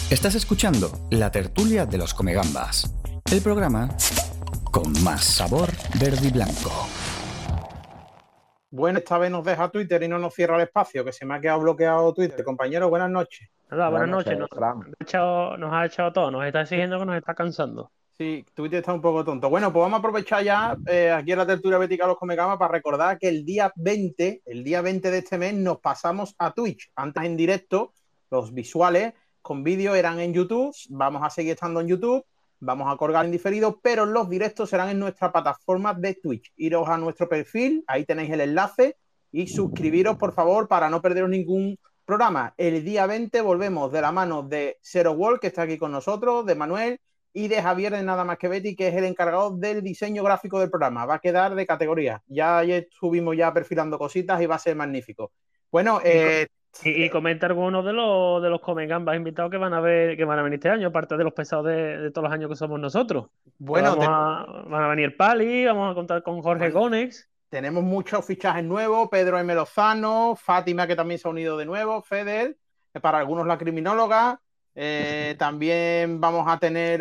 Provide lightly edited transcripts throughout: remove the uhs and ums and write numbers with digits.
Estás escuchando La Tertulia de los Comegambas, el programa con más sabor verde y blanco. Bueno, esta vez nos deja Twitter y no nos cierra el espacio, que se me ha quedado bloqueado Twitter. Compañero, buenas noches. Hola, buenas noches. Fran. Nos ha echado todo, nos está exigiendo que nos está cansando. Sí, Twitter está un poco tonto. Bueno, pues vamos a aprovechar ya aquí en la tertulia bética Los Comegambas para recordar que el día 20 de este mes nos pasamos a Twitch. Antes en directo, los visuales con vídeo eran en YouTube, vamos a seguir estando en YouTube, vamos a colgar en diferido, pero los directos serán en nuestra plataforma de Twitch. Iros a nuestro perfil, ahí tenéis el enlace y suscribiros, por favor, para no perderos ningún programa. El día 20 volvemos de la mano de Zero Wall, que está aquí con nosotros, de Manuel, y de Javier de Nada Más Que Betty, que es el encargado del diseño gráfico del programa. Va a quedar de categoría. Ya estuvimos ya perfilando cositas y va a ser magnífico. Bueno, Y comenta algunos de los Comegambas invitados que van a venir este año, aparte de los pesados de todos los años que somos nosotros. bueno, Van a venir Pali, vamos a contar con Jorge Gónez. Tenemos muchos fichajes nuevos, Pedro M. Lozano, Fátima, que también se ha unido de nuevo, Feder, para algunos la criminóloga. También vamos a tener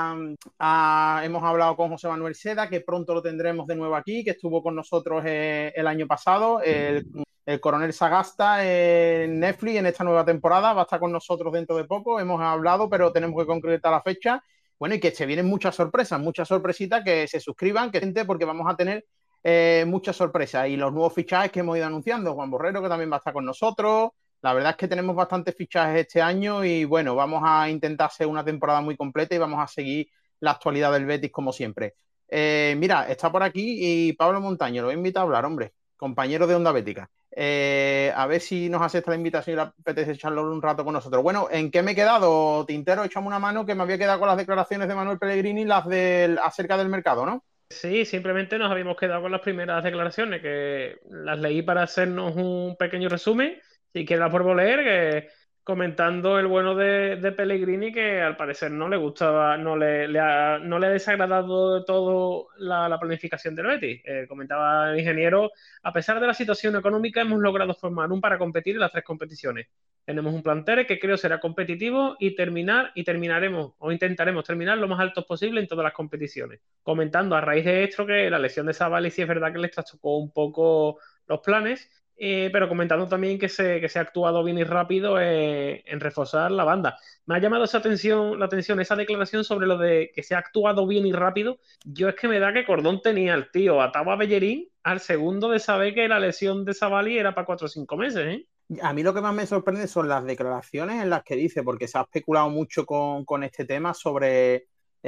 hemos hablado con José Manuel Seda, que pronto lo tendremos de nuevo aquí, que estuvo con nosotros el año pasado, el coronel Sagasta en Netflix en esta nueva temporada, va a estar con nosotros dentro de poco, hemos hablado, pero tenemos que concretar la fecha. Bueno, y que se vienen muchas sorpresitas, que se suscriban, porque vamos a tener muchas sorpresas y los nuevos fichajes que hemos ido anunciando. Juan Borrero, que también va a estar con nosotros. La verdad es que tenemos bastantes fichajes este año y bueno, vamos a intentar hacer una temporada muy completa y vamos a seguir la actualidad del Betis como siempre. Mira, está por aquí y Pablo Montaño, lo he invitado a hablar, hombre, compañero de Onda Bética. A ver si nos acepta la invitación y le apetece echarlo un rato con nosotros. Bueno, ¿en qué me he quedado, Tintero? Échame una mano, que me había quedado con las declaraciones de Manuel Pellegrini, acerca del mercado, ¿no? Sí, simplemente nos habíamos quedado con las primeras declaraciones, que las leí para hacernos un pequeño resumen. Si quieres las vuelvo a leer, que comentando el bueno de Pellegrini, que al parecer no le gustaba, no le ha desagradado de todo la planificación del Betis. Comentaba el ingeniero: a pesar de la situación económica, hemos logrado formar un para competir en las tres competiciones. Tenemos un plantel que creo será competitivo y terminaremos o intentaremos terminar lo más altos posible en todas las competiciones. Comentando a raíz de esto que la lesión de Savali sí es verdad que les trastocó un poco los planes, pero comentando también que se ha actuado bien y rápido en reforzar la banda. Me ha llamado la atención esa declaración sobre lo de que se ha actuado bien y rápido. Yo es que me da que Cordón tenía al tío atado a Bellerín al segundo de saber que la lesión de Savali era para 4 o 5 meses, ¿eh? A mí lo que más me sorprende son las declaraciones en las que dice, porque se ha especulado mucho con este tema sobre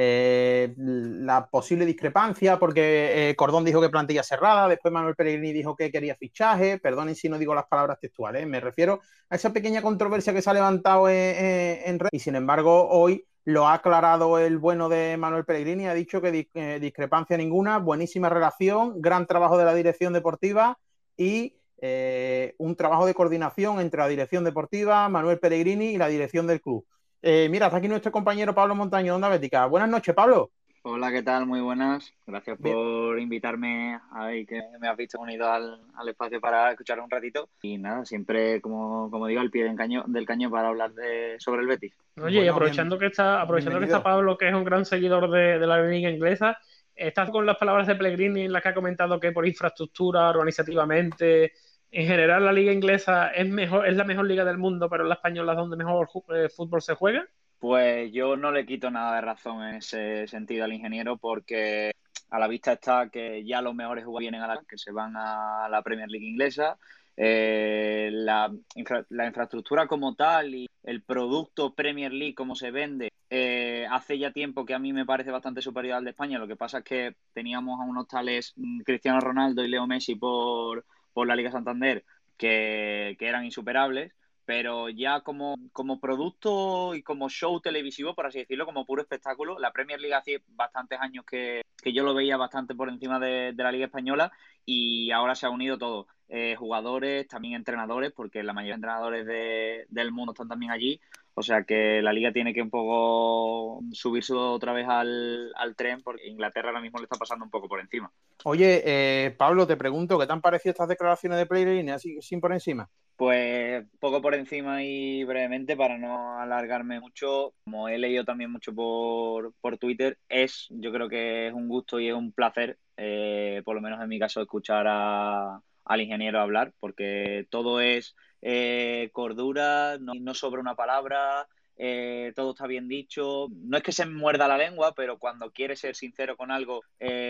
la posible discrepancia, porque Cordón dijo que plantilla cerrada, después Manuel Pellegrini dijo que quería fichaje, perdonen si no digo las palabras textuales, me refiero a esa pequeña controversia que se ha levantado en red, y sin embargo hoy lo ha aclarado el bueno de Manuel Pellegrini, ha dicho que discrepancia ninguna, buenísima relación, gran trabajo de la dirección deportiva y un trabajo de coordinación entre la dirección deportiva, Manuel Pellegrini y la dirección del club. Mira, está aquí nuestro compañero Pablo Montaño de Onda Bética. Buenas noches, Pablo. Hola, ¿qué tal? Muy buenas. Gracias Bien. por invitarme ahí, que me has visto unido al espacio para escuchar un ratito. Y nada, siempre, como digo, al pie del caño para hablar sobre el Betis. Oye, y aprovechando que está Pablo, que es un gran seguidor de la liga inglesa, ¿estás con las palabras de Pellegrini en las que ha comentado que por infraestructura, organizativamente, en general la liga inglesa es la mejor liga del mundo, pero la española es donde mejor fútbol se juega? Pues yo no le quito nada de razón en ese sentido al ingeniero, porque a la vista está que ya los mejores jugadores vienen que se van a la Premier League inglesa. La infraestructura como tal y el producto Premier League como se vende hace ya tiempo que a mí me parece bastante superior al de España. Lo que pasa es que teníamos a unos tales Cristiano Ronaldo y Leo Messi por la Liga Santander que eran insuperables. Pero ya como producto y como show televisivo, por así decirlo, como puro espectáculo, la Premier League hace bastantes años que yo lo veía bastante por encima de la Liga Española, y ahora se ha unido todo. jugadores, también entrenadores, porque la mayoría de entrenadores del mundo están también allí. O sea que la liga tiene que un poco subirse otra vez al tren, porque Inglaterra ahora mismo le está pasando un poco por encima. Oye, Pablo, te pregunto, ¿qué te han parecido estas declaraciones de Pellegrini, así sin por encima? Pues poco por encima y brevemente, para no alargarme mucho, como he leído también mucho por Twitter, yo creo que es un gusto y es un placer, por lo menos en mi caso, escuchar al ingeniero hablar, porque todo es cordura, no sobra una palabra, todo está bien dicho. No es que se muerda la lengua, pero cuando quiere ser sincero con algo,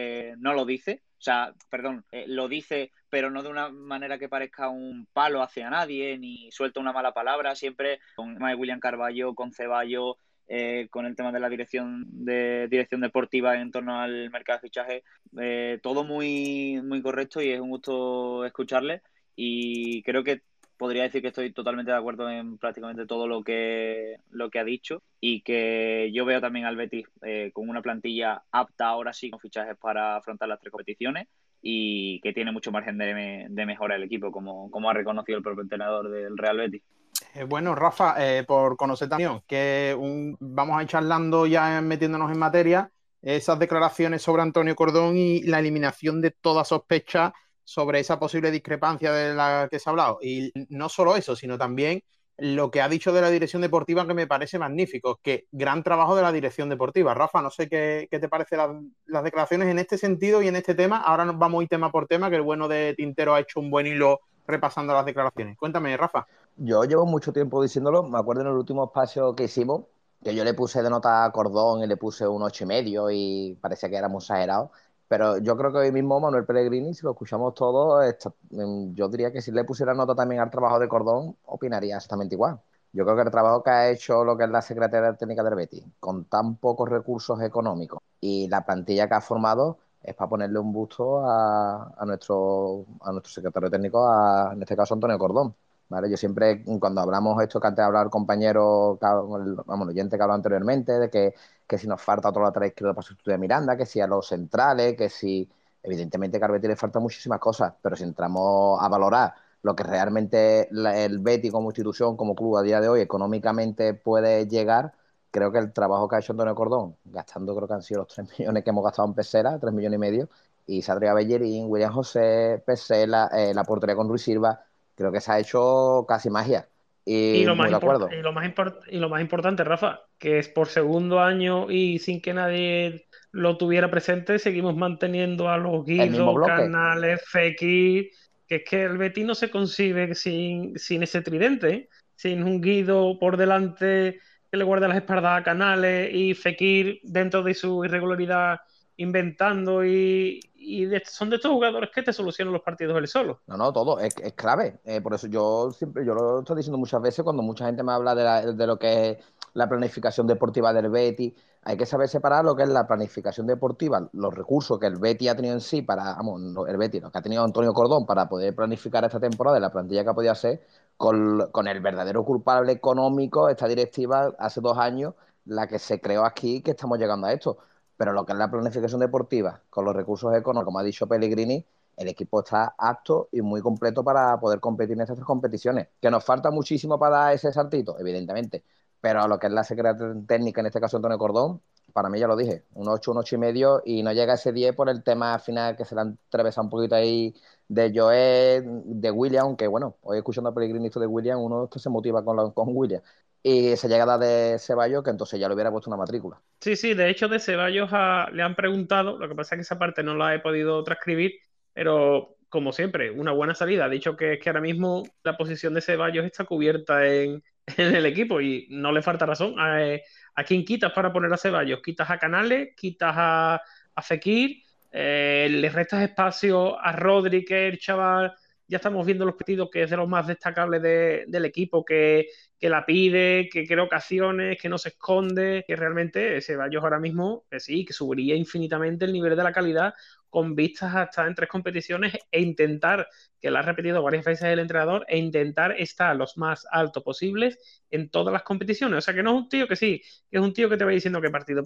no lo dice. O sea, perdón, lo dice, pero no de una manera que parezca un palo hacia nadie, ni suelta una mala palabra. Siempre con el tema de William Carballo, con Ceballos, con el tema de la dirección deportiva en torno al mercado de fichaje, todo muy, muy correcto y es un gusto escucharle. Y creo que podría decir que estoy totalmente de acuerdo en prácticamente todo lo que ha dicho y que yo veo también al Betis con una plantilla apta ahora sí con fichajes para afrontar las 3 competiciones y que tiene mucho margen de mejora el equipo, como ha reconocido el propio entrenador del Real Betis. Bueno, Rafa, por conocer también, vamos a ir charlando ya metiéndonos en materia, esas declaraciones sobre Antonio Cordón y la eliminación de toda sospecha sobre esa posible discrepancia de la que se ha hablado. Y no solo eso, sino también lo que ha dicho de la dirección deportiva, que me parece magnífico, que gran trabajo de la dirección deportiva. Rafa, no sé qué te parecen las declaraciones en este sentido y en este tema. Ahora nos vamos a ir tema por tema, que el bueno de Tintero ha hecho un buen hilo repasando las declaraciones. Cuéntame, Rafa. Yo llevo mucho tiempo diciéndolo, me acuerdo en el último espacio que hicimos, que yo le puse de nota a Cordón y le puse un 8,5 y parecía que era muy exagerado, pero yo creo que hoy mismo Manuel Pellegrini, si lo escuchamos todos, yo diría que si le pusiera nota también al trabajo de Cordón, opinaría exactamente igual. Yo creo que el trabajo que ha hecho lo que es la Secretaría Técnica del Betis, con tan pocos recursos económicos y la plantilla que ha formado, es para ponerle un busto a nuestro secretario técnico, en este caso Antonio Cordón. ¿Vale? Yo siempre, cuando hablamos esto que antes hablaba el compañero, el oyente que habló anteriormente, de que si nos falta otro lateral izquierdo para sustituir a Miranda, que si a los centrales, que si, evidentemente que al Betis le faltan muchísimas cosas, pero si entramos a valorar lo que realmente el Betis como institución, como club a día de hoy económicamente puede llegar, creo que el trabajo que ha hecho Antonio Cordón, gastando creo que han sido los 3 millones que hemos gastado en Pesela, 3 millones y medio, y Sadria Bellerín, William José, Pesela, la portería con Ruiz Silva, creo que se ha hecho casi magia. Y muy de acuerdo. Y lo más importante, Rafa, que es por segundo año y sin que nadie lo tuviera presente, seguimos manteniendo a los El mismo Guido, bloque. Canales, Fekir, que es que el Betis no se concibe sin ese tridente, ¿eh? Sin un Guido por delante que le guarde las espaldas a Canales y Fekir dentro de su irregularidad inventando son de estos jugadores que te solucionan los partidos él solo. No, todo es clave. Por eso yo lo estoy diciendo muchas veces cuando mucha gente me habla de lo que es la planificación deportiva del Betis. Hay que saber separar lo que es la planificación deportiva, los recursos que el Betis ha tenido en sí el Betis, lo que ha tenido Antonio Cordón para poder planificar esta temporada y la plantilla que ha podido hacer con el verdadero culpable económico, esta directiva hace 2 años, la que se creó aquí, que estamos llegando a esto. Pero lo que es la planificación deportiva, con los recursos económicos, como ha dicho Pellegrini, el equipo está apto y muy completo para poder competir en estas 3 competiciones. ¿Que nos falta muchísimo para dar ese saltito? Evidentemente. Pero a lo que es la secretaria técnica, en este caso Antonio Cordón, para mí ya lo dije, un 8, un 8,5 y no llega a ese 10 por el tema final que se le han atravesado un poquito ahí de Joel, de William, aunque bueno, hoy escuchando a Pellegrini esto de William, uno se motiva con William. Y esa llegada de Ceballos, que entonces ya le hubiera puesto una matrícula. Sí, de hecho de Ceballos le han preguntado, lo que pasa es que esa parte no la he podido transcribir, pero como siempre, una buena salida. Ha dicho que es que ahora mismo la posición de Ceballos está cubierta en el equipo y no le falta razón. ¿A quién quitas para poner a Ceballos? Quitas a Canales, quitas a Fekir, le restas espacio a Rodri, que es el chaval. Ya estamos viendo los partidos que es de los más destacables del equipo, que la pide, que crea ocasiones, que no se esconde, que realmente Ceballos ahora mismo, que sí, que subiría infinitamente el nivel de la calidad con vistas a estar en 3 competiciones e intentar, que lo ha repetido varias veces el entrenador, e intentar estar los más alto posibles en todas las competiciones. O sea, que no es un tío que sí, que es un tío que te va diciendo que partido,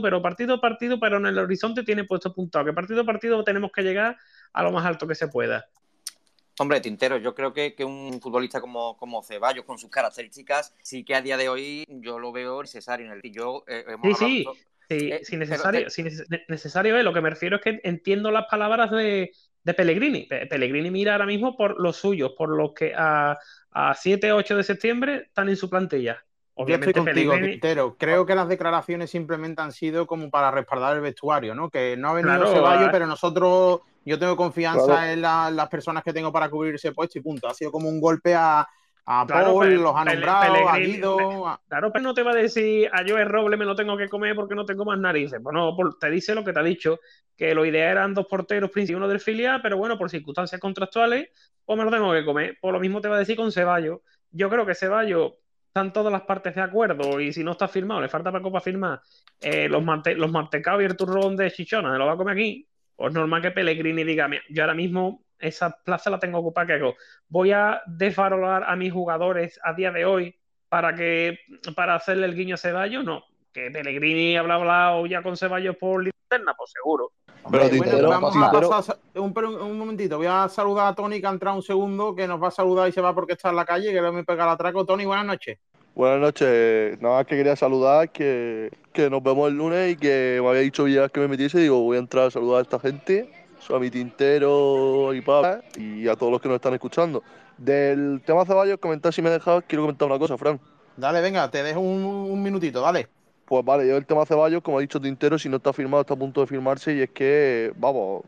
pero en el horizonte tiene puesto puntado, que partido tenemos que llegar a lo más alto que se pueda. Hombre, Tintero, yo creo que un futbolista como Ceballos, con sus características, sí que a día de hoy yo lo veo necesario en el yo hemos Sí, hablado sí, sí, sí, pero necesario, sí, necesario es. Lo que me refiero es que entiendo las palabras de Pellegrini. Pellegrini mira ahora mismo por los suyos, por los que a 7, 8 de septiembre están en su plantilla. Yo estoy Obviamente contigo, Pellegrini, Quintero. Creo que las declaraciones simplemente han sido como para respaldar el vestuario, ¿no? Que no ha venido claro, Ceballos, pero nosotros, yo tengo Claro, confianza en las personas que tengo para cubrir ese puesto y punto. Ha sido como un golpe a claro, Paul, los ha nombrado, a Pellegrini, Guido. claro, pero no te va a decir a Joe Roble me lo tengo que comer porque no tengo más narices. Bueno, te dice lo que te ha dicho, que lo ideal eran dos porteros principales y uno del filial, pero bueno, por circunstancias contractuales, pues me lo tengo que comer. Por lo mismo te va a decir con Ceballos. Yo creo que Ceballos están todas las partes de acuerdo y si no está firmado, le falta para firmar los mantecados y el turrón de Chichona, me lo va a comer aquí. Pues normal que Pellegrini diga, "Mira, yo ahora mismo esa plaza la tengo ocupada, ¿qué hago? Voy a desvalorar a mis jugadores a día de hoy para hacerle el guiño a Ceballos, no. Que Pellegrini habrá hablado ya con Ceballos por linterna, pues seguro. pero Hombre, Bueno, te Tintero, digo una vamos a cosa. pasar un momentito. Voy a saludar a Tony, que ha entrado un segundo, que nos va a saludar y se va porque está en la calle, que no me pega el atraco. Tony, buenas noches. buenas noches. Nada más que quería saludar, que nos vemos el lunes y que me había dicho Villegas que me metiese. Digo, voy a entrar a saludar a esta gente, a mi Tintero y Pablo, y a todos los que nos están escuchando. Del tema Ceballos, comentar si me dejas, quiero comentar una cosa, Fran. Dale, venga, te dejo un minutito, dale. Pues vale, yo el tema Ceballos, como ha dicho Tintero, si no está firmado, está a punto de firmarse y es que, vamos,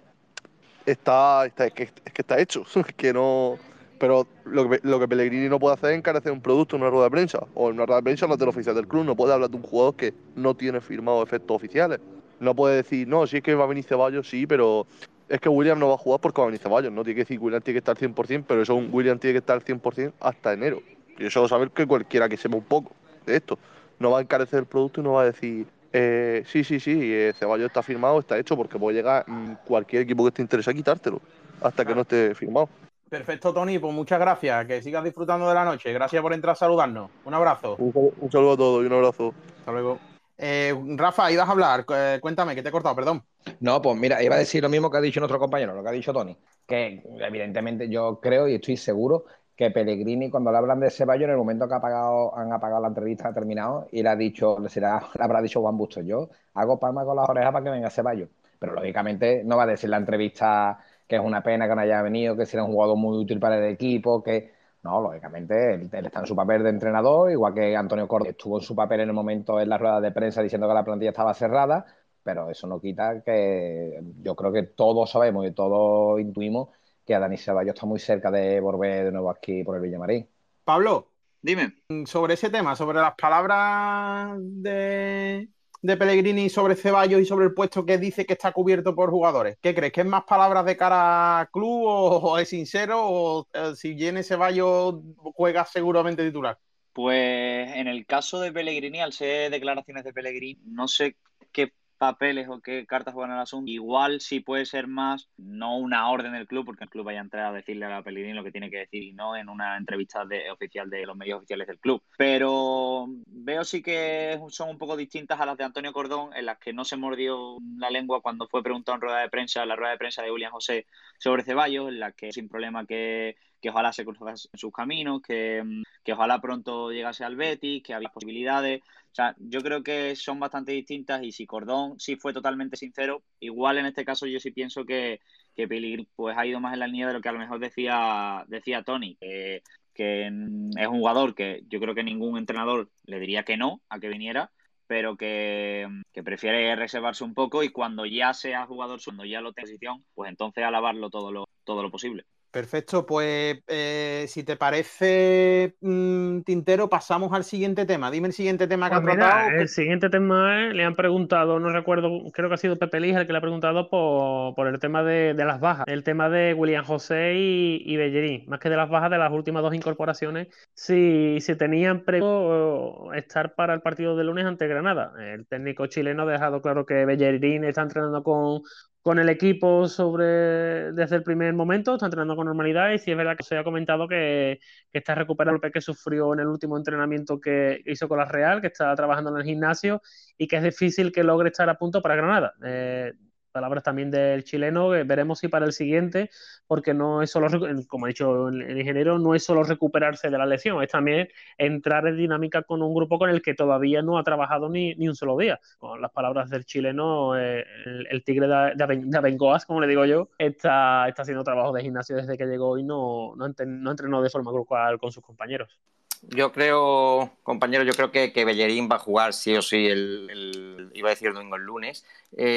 es que está hecho, que no. Pero lo que Pellegrini no puede hacer es encarecer un producto en una rueda de prensa. O en una rueda de prensa la oficial del club. No puede hablar de un jugador que no tiene firmado efectos oficiales. No puede decir, no, si es que va a venir Ceballos, sí, pero es que William no va a jugar porque va a venir Ceballos. No tiene que decir William tiene que estar al 100%, pero eso William tiene que estar al 100% hasta enero. Y eso lo sabe que cualquiera que sepa un poco de esto. No va a encarecer el producto y no va a decir, sí, Ceballos está firmado, está hecho, porque puede llegar cualquier equipo que esté interesado a quitártelo hasta que no Claro. esté firmado. Perfecto, Tony, pues muchas gracias. Que sigas disfrutando de la noche. Gracias por entrar a saludarnos. Un abrazo. Un saludo a todos y un abrazo. Hasta luego. Rafa, ibas a hablar. Cuéntame, que te he cortado, perdón. No, pues mira, iba a decir lo mismo que ha dicho nuestro compañero, lo que ha dicho Tony, que evidentemente yo creo y estoy seguro que Pellegrini, cuando le hablan de Ceballos, en el momento que han apagado la entrevista, ha terminado y le ha dicho, le habrá dicho Juan Bustos, yo hago palma con las orejas para que venga Ceballos. Pero lógicamente no va a decir la entrevista que es una pena que no haya venido, que será un jugador muy útil para el equipo, que no, lógicamente él está en su papel de entrenador, igual que Antonio Córdoba estuvo en su papel en el momento en la rueda de prensa diciendo que la plantilla estaba cerrada, pero eso no quita que yo creo que todos sabemos y todos intuimos que Dani Ceballos está muy cerca de volver de nuevo aquí por el Villamarín. Pablo, Dime. sobre ese tema, sobre las palabras de Pellegrini sobre Ceballos y sobre el puesto que dice que está cubierto por jugadores. ¿Qué crees? ¿Que es más palabras de cara a club o es sincero? ¿O si viene Ceballos juega seguramente titular? Pues en el caso de Pellegrini, al ser declaraciones de Pellegrini, no sé qué papeles o qué cartas juegan en el asunto. Igual sí puede ser más, no una orden del club, porque el club vaya a entrar a decirle a Pellegrini lo que tiene que decir y no en una entrevista oficial de los medios oficiales del club. Pero veo sí que son un poco distintas a las de Antonio Cordón, en las que no se mordió la lengua cuando fue preguntado en rueda de prensa, en la rueda de prensa de William José sobre Ceballos, en la que sin problema que ojalá se cruzasen sus caminos, que ojalá pronto llegase al Betis, que había posibilidades. O sea, yo creo que son bastante distintas y si Cordón sí fue totalmente sincero, igual en este caso yo sí pienso que Pellegrini pues ha ido más en la línea de lo que a lo mejor decía Tony, que es un jugador que yo creo que ningún entrenador le diría que no a que viniera, pero que prefiere reservarse un poco y cuando ya sea jugador, cuando ya lo tenga en posición, pues entonces alabarlo todo lo posible. Perfecto, pues si te parece, Tintero, pasamos al siguiente tema. Dime el siguiente tema que ha Pues mira, tratado. el siguiente tema le han preguntado, no recuerdo, creo que ha sido Pepe Lija el que le ha preguntado por el tema de las bajas, el tema de William José y Bellerín, más que de las bajas de las últimas dos incorporaciones, si tenían previsto estar para el partido de lunes ante Granada. El técnico chileno ha dejado claro que Bellerín está entrenando con el equipo desde el primer momento, está entrenando con normalidad y sí es verdad que se ha comentado que está recuperando el golpe que sufrió en el último entrenamiento que hizo con la Real, que está trabajando en el gimnasio y que es difícil que logre estar a punto para Granada. palabras también del chileno, veremos si para el siguiente, porque no es solo, como ha dicho el ingeniero, no es solo recuperarse de la lesión, es también entrar en dinámica con un grupo con el que todavía no ha trabajado ni un solo día. Con las palabras del chileno, el tigre de Abengoas, como le digo yo, está haciendo trabajo de gimnasio desde que llegó y no entrenó de forma grupal con sus compañeros. Yo creo, compañero, que Bellerín va a jugar sí o sí iba a decir el domingo, el lunes,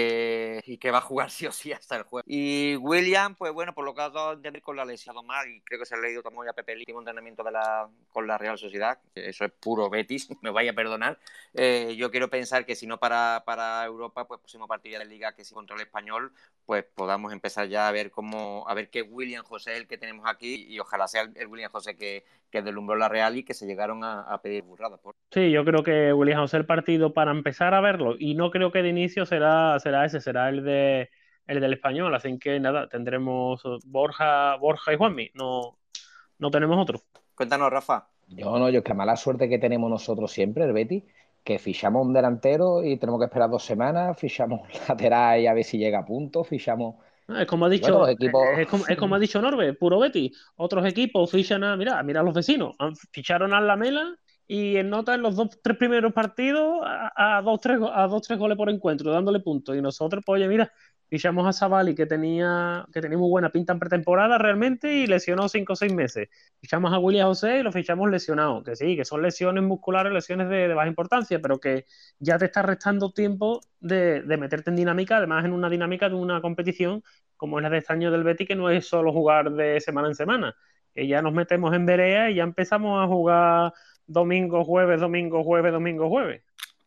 y que va a jugar sí o sí hasta el jueves. Y William, pues bueno, por lo que ha dado a entender con la lesión mal, y creo que se ha leído también a Pepe el último entrenamiento con la Real Sociedad, que eso es puro Betis, me vaya a perdonar. Yo quiero pensar que si no para Europa, pues próximo partido de Liga, que si contra el Español, pues podamos empezar ya a ver qué William José es el que tenemos aquí, y ojalá sea el William José que deslumbró la Real y que se llegaron a pedir burradas. Sí, yo creo que William José el partido para empezar a verlo, y no creo que de inicio será el del Español, así que nada, tendremos Borja y Juanmi, no tenemos otro. Cuéntanos, Rafa. Yo es que mala suerte que tenemos nosotros siempre, el Betis, que fichamos un delantero y tenemos que esperar 2 semanas, fichamos un lateral y a ver si llega a punto, fichamos... Es como ha dicho, Bueno, equipos... es como ha dicho Norbe, puro Betis. Otros equipos fichan mira a los vecinos, ficharon a Lamela y en nota en los 3 primeros partidos a 2-3 goles por encuentro, dándole puntos. Y nosotros, pues oye, mira, fichamos a Savali que tenía muy buena pinta en pretemporada realmente y lesionó 5 o 6 meses. Fichamos a William José y lo fichamos lesionado, que sí, que son lesiones musculares, lesiones de baja importancia, pero que ya te está restando tiempo de meterte en dinámica, además en una dinámica de una competición como es la de este año del Betis, que no es solo jugar de semana en semana, que ya nos metemos en vereda y ya empezamos a jugar domingo, jueves, domingo, jueves, domingo, jueves.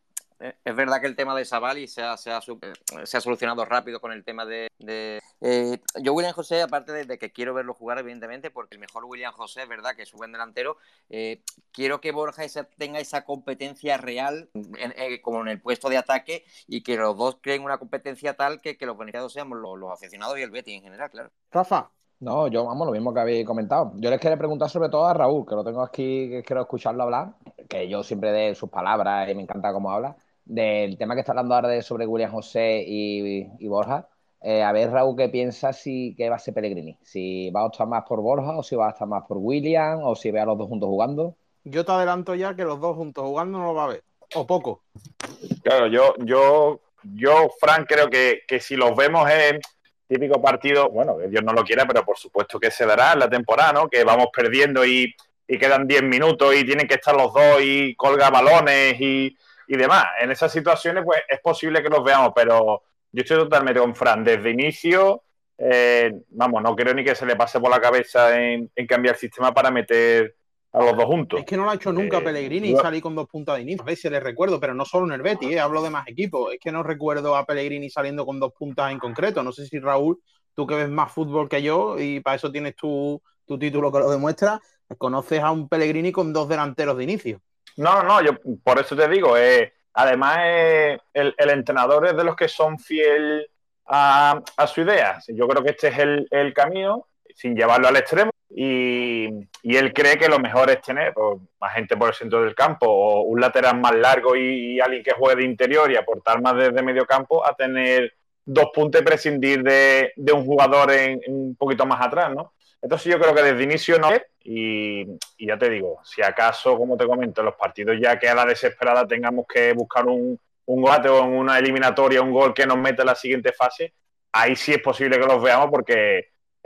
Es verdad que el tema de Savali se ha solucionado rápido con el tema yo William José, aparte de que quiero verlo jugar, evidentemente, porque el mejor William José es verdad que es un buen delantero, quiero que Borja tenga esa competencia real como en el puesto de ataque, y que los dos creen una competencia tal que los beneficiados seamos los aficionados y el Betis en general, claro. Rafa. No, yo, vamos, lo mismo que habéis comentado. Yo les quería preguntar sobre todo a Raúl, que lo tengo aquí, que quiero escucharlo hablar, que yo siempre de sus palabras y me encanta cómo habla, del tema que está hablando ahora sobre William José y Borja. A ver, Raúl, ¿qué piensa que va a ser Pellegrini? Si va a optar más por Borja o si va a estar más por William o si ve a los dos juntos jugando. Yo te adelanto ya que los dos juntos jugando no lo va a ver, o poco. Claro, yo Fran, creo que si los vemos en típico partido, bueno, que Dios no lo quiera, pero por supuesto que se dará en la temporada, ¿no? Que vamos perdiendo y quedan 10 minutos y tienen que estar los dos y colga balones y demás. En esas situaciones, pues es posible que los veamos, pero yo estoy totalmente con Fran. Desde inicio, no creo ni que se le pase por la cabeza en cambiar el sistema para meter a los dos juntos. Es que no lo ha hecho nunca Pellegrini salir con 2 puntas de inicio. A veces le recuerdo, pero no solo en el Betis, hablo de más equipos. Es que no recuerdo a Pellegrini saliendo con 2 puntas en concreto. No sé si Raúl, tú que ves más fútbol que yo y para eso tienes tu título que lo demuestra, conoces a un Pellegrini con 2 delanteros de inicio. No, yo por eso te digo, además el entrenador es de los que son fiel a su idea. Yo creo que este es el camino, sin llevarlo al extremo, y él cree que lo mejor es tener más gente por el centro del campo, o un lateral más largo y alguien que juegue de interior y aportar más desde medio campo, a tener 2 puntos y prescindir de un jugador en un poquito más atrás, ¿no? Entonces yo creo que desde inicio no es, y ya te digo, si acaso, como te comento, en los partidos ya que a la desesperada tengamos que buscar un gol o en una eliminatoria, un gol que nos mete a la siguiente fase, ahí sí es posible que los veamos, porque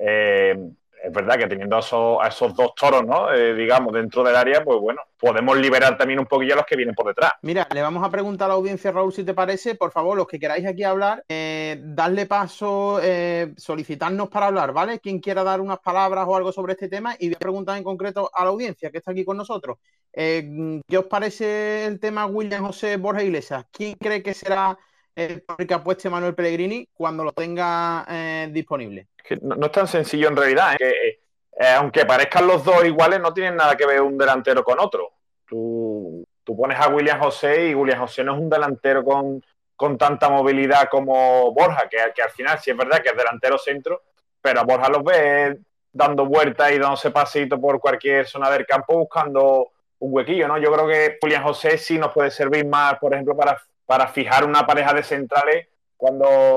es verdad que teniendo a esos 2 toros, ¿no? Digamos, dentro del área, pues bueno, podemos liberar también un poquillo a los que vienen por detrás. Mira, le vamos a preguntar a la audiencia, Raúl, si te parece, por favor, los que queráis aquí hablar, darle paso, solicitarnos para hablar, ¿vale? Quien quiera dar unas palabras o algo sobre este tema, y voy a preguntar en concreto a la audiencia que está aquí con nosotros. ¿Qué os parece el tema William José, Borja Iglesias? ¿Quién cree que será el que apueste Manuel Pellegrini cuando lo tenga disponible? Que no es tan sencillo en realidad, que aunque parezcan los dos iguales, no tienen nada que ver un delantero con otro. Tú pones a William José y William José no es un delantero con tanta movilidad como Borja, que al final sí es verdad que es delantero centro, pero a Borja los ves dando vueltas y dándose pasito por cualquier zona del campo buscando un huequillo, ¿no? Yo creo que William José sí nos puede servir más, por ejemplo, para fijar una pareja de centrales cuando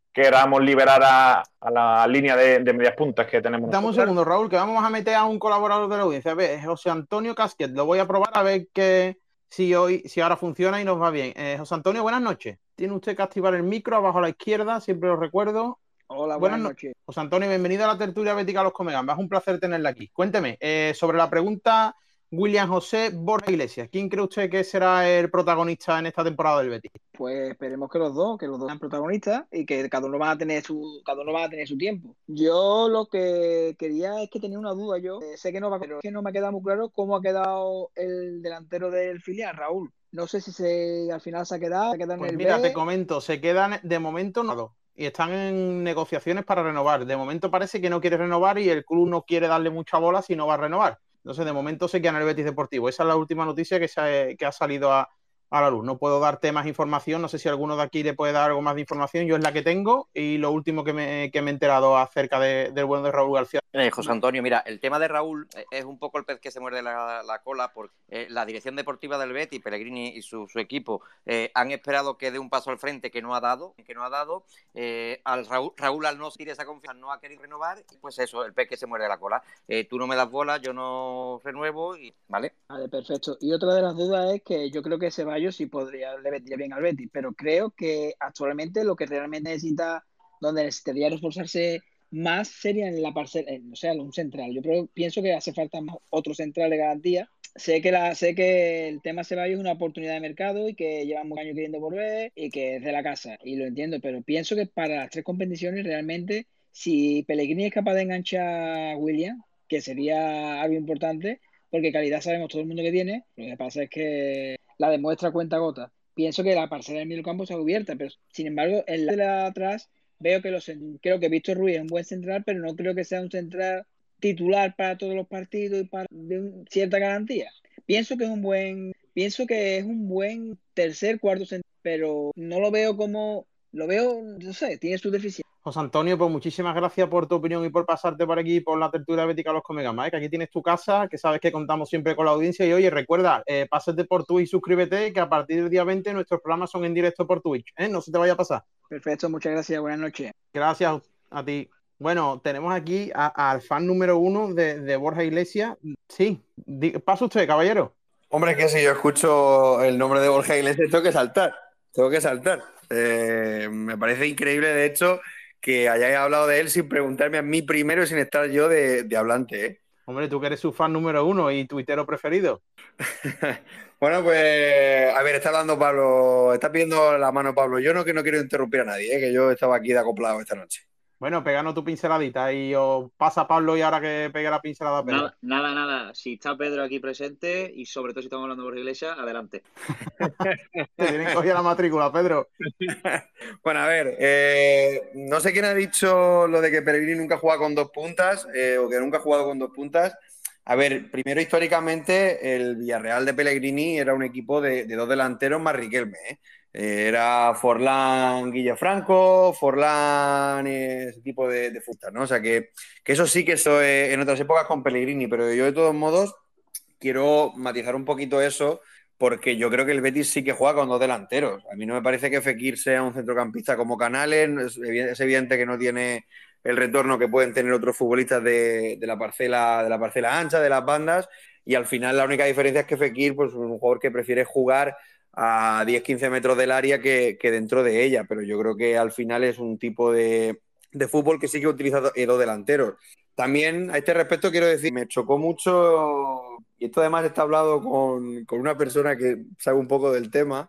queramos liberar a la línea de medias puntas que tenemos. Dame un segundo, Raúl, que vamos a meter a un colaborador de la audiencia. A ver, José Antonio Casquet, lo voy a probar a ver si ahora funciona y nos va bien. José Antonio, buenas noches. Tiene usted que activar el micro abajo a la izquierda, siempre lo recuerdo. Hola, buenas noches. José Antonio, bienvenido a la tertulia bética Los Comegambas. Es un placer tenerla aquí. Cuénteme, sobre la pregunta William José Borja Iglesias, ¿quién cree usted que será el protagonista en esta temporada del Betis? Pues esperemos que los dos sean protagonistas y que cada uno va a tener su tiempo. Yo lo que quería es que tenía una duda sé que no va, pero es que no me ha quedado muy claro cómo ha quedado el delantero del filial, Raúl. No sé si al final se ha quedado pues en el mira, B. te comento, se quedan de momento no. Y están en negociaciones para renovar. De momento parece que no quiere renovar y el club no quiere darle mucha bola si no va a renovar. Entonces, de momento se queda en el Betis Deportivo. Esa es la última noticia que ha salido a la luz. No puedo darte más información. No sé si alguno de aquí le puede dar algo más de información. Yo es la que tengo y lo último que me he enterado acerca del bueno de Raúl García. José Antonio, mira, el tema de Raúl es un poco el pez que se muerde la cola porque la dirección deportiva del Betis, Pellegrini y su equipo han esperado que dé un paso al frente que no ha dado. Al Raúl al no sentir esa confianza no ha querido renovar, pues eso, el pez que se muerde la cola. Tú no me das bola, yo no renuevo, ¿vale? Vale, perfecto. Y otra de las dudas es que yo creo que Ceballos sí le vendría bien al Betis, pero creo que actualmente lo que realmente donde necesitaría reforzarse más sería en la parcela, un central. Yo pienso que hace falta más otro central de garantía. Sé que el tema Ceballos es una oportunidad de mercado y que lleva muchos años queriendo volver y que es de la casa, y lo entiendo, pero pienso que para las tres competiciones realmente, si Pellegrini es capaz de enganchar a William, que sería algo importante, porque calidad sabemos todo el mundo que tiene, lo que pasa es que la demuestra cuenta gota. Pienso que la parcela del mediocampo está cubierta, pero sin embargo, en la de atrás creo que Víctor Ruiz es un buen central, pero no creo que sea un central titular para todos los partidos y cierta garantía. Pienso que es un buen tercer, cuarto central, pero no lo veo no sé, tiene su deficiencia. José Antonio, pues muchísimas gracias por tu opinión y por pasarte por aquí por la tertulia bética Los Comegambas, que aquí tienes tu casa, que sabes que contamos siempre con la audiencia. Y oye, recuerda, pásate por Twitch y suscríbete, que a partir del día 20 nuestros programas son en directo por Twitch, no se te vaya a pasar. Perfecto, muchas gracias, buenas noches. Gracias a ti. Bueno, tenemos aquí al fan número 1 de Borja Iglesias. Sí, pasa usted, caballero. Hombre, que si yo escucho el nombre de Borja Iglesias tengo que saltar. Me parece increíble, de hecho, que hayáis hablado de él sin preguntarme a mí primero y sin estar yo de hablante, ¿eh? Hombre, tú que eres su fan número 1 y tuitero preferido. Bueno, pues, a ver, está hablando Pablo, está pidiendo la mano Pablo. Yo no quiero interrumpir a nadie, que yo estaba aquí de acoplado esta noche. Bueno, peganos tu pinceladita y os pasa Pablo y ahora que pegue la pincelada a Pedro. Nada. Si está Pedro aquí presente y sobre todo si estamos hablando de Borja Iglesias, adelante. Te tienen cogida la matrícula, Pedro. Bueno, a ver, no sé quién ha dicho lo de que Pellegrini nunca ha jugado con dos puntas o que nunca ha jugado con dos puntas. A ver, primero históricamente el Villarreal de Pellegrini era un equipo de dos delanteros más Riquelme, ¿eh? Era Forlán, Guillafranco, Forlán, ese tipo de futas, ¿no? O sea que eso sí que eso en otras épocas con Pellegrini, pero yo de todos modos quiero matizar un poquito eso porque yo creo que el Betis sí que juega con dos delanteros. A mí no me parece que Fekir sea un centrocampista como Canales, es evidente que no tiene el retorno que pueden tener otros futbolistas de la parcela ancha, de las bandas, y al final la única diferencia es que Fekir pues, es un jugador que prefiere jugar a 10-15 metros del área que dentro de ella, pero yo creo que al final es un tipo de fútbol que sí que utiliza dos delanteros. También a este respecto quiero decir, me chocó mucho, y esto además está hablado con una persona que sabe un poco del tema,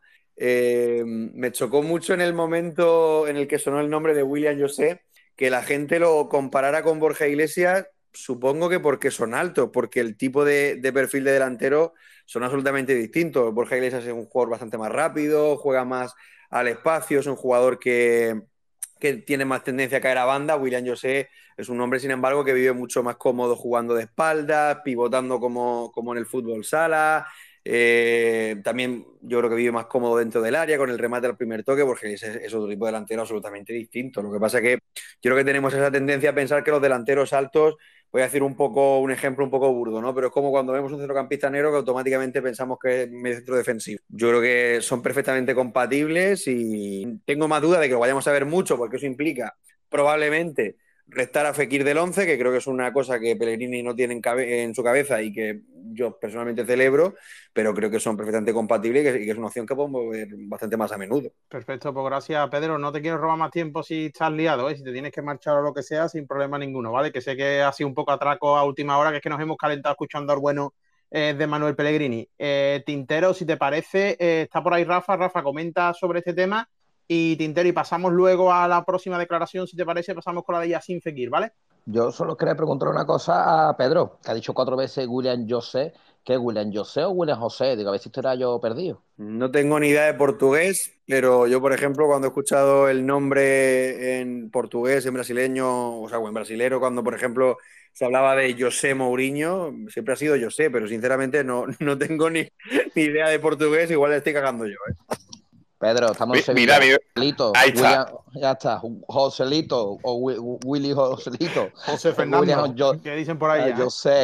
me chocó mucho en el momento en el que sonó el nombre de William José, que la gente lo comparara con Borja Iglesias, supongo que porque son altos, porque el tipo de perfil de delantero son absolutamente distintos. Borja Iglesias es un jugador bastante más rápido, juega más al espacio, es un jugador que tiene más tendencia a caer a banda. William José es un hombre, sin embargo, que vive mucho más cómodo jugando de espaldas, pivotando como en el fútbol sala. También yo creo que vive más cómodo dentro del área con el remate al primer toque, porque es otro tipo de delantero absolutamente distinto. Lo que pasa es que yo creo que tenemos esa tendencia a pensar que los delanteros altos voy a decir un ejemplo un poco burdo, ¿no? Pero es como cuando vemos un centrocampista negro que automáticamente pensamos que es medio centro defensivo. Yo creo que son perfectamente compatibles y tengo más duda de que lo vayamos a ver mucho, porque eso implica probablemente restar a Fekir del 11, que creo que es una cosa que Pellegrini no tiene en su cabeza y que yo personalmente celebro, pero creo que son perfectamente compatibles y que es una opción que podemos ver bastante más a menudo. Perfecto, pues gracias, Pedro. No te quiero robar más tiempo si estás liado, ¿eh? Si te tienes que marchar o lo que sea, sin problema ninguno, ¿vale? Que sé que ha sido un poco atraco a última hora, que es que nos hemos calentado escuchando al bueno de Manuel Pellegrini. Tintero, si te parece, está por ahí Rafa. Rafa, comenta sobre este tema. Y Tintero, y pasamos luego a la próxima declaración, si te parece, pasamos con la de Yacine Fekir, ¿vale? Yo solo quería preguntar una cosa a Pedro, que ha dicho 4 veces William José. ¿Qué es William José o William José? Digo, a ver si esto era yo perdido. No tengo ni idea de portugués, pero yo, por ejemplo, cuando he escuchado el nombre en portugués, en brasileño, o sea, o en brasilero, cuando, por ejemplo, se hablaba de José Mourinho, siempre ha sido José, pero sinceramente no tengo ni idea de portugués, igual le estoy cagando yo, ¿eh? Pedro, estamos en Sevilla. Mira, Joselito, ahí está. William, ya está. Joselito o Willy Joselito. José Fernando, ¿qué dicen por ahí? Yo sé,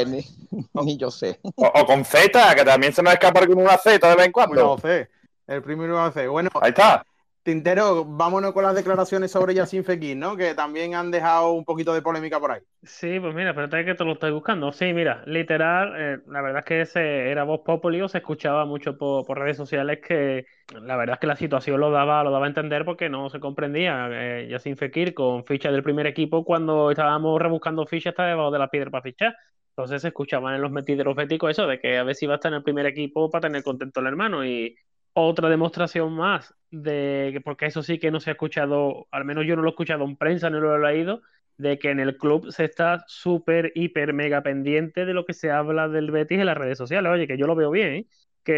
ni yo sé. O con Z, que también se nos escapa con una Z de vez en cuando. Bueno, el primero AC. Bueno, ahí está. Tintero, vámonos con las declaraciones sobre Yacine Fekir, ¿no? Que también han dejado un poquito de polémica por ahí. Sí, pues mira, espérate que te lo estoy buscando. Sí, mira, literal, la verdad es que ese era Voz Populi, o se escuchaba mucho por redes sociales que la verdad es que la situación lo daba a entender porque no se comprendía. Yacine Fekir con ficha del primer equipo, cuando estábamos rebuscando fichas, estaba debajo de la piedra para fichar. Entonces se escuchaban en los metideros féticos eso de que a ver si iba a estar en el primer equipo para tener contento al hermano. Y otra demostración más de que, porque eso sí que no se ha escuchado, al menos yo no lo he escuchado en prensa, no lo he leído, de que en el club se está súper, hiper, mega pendiente de lo que se habla del Betis en las redes sociales. Oye, que yo lo veo bien, ¿eh?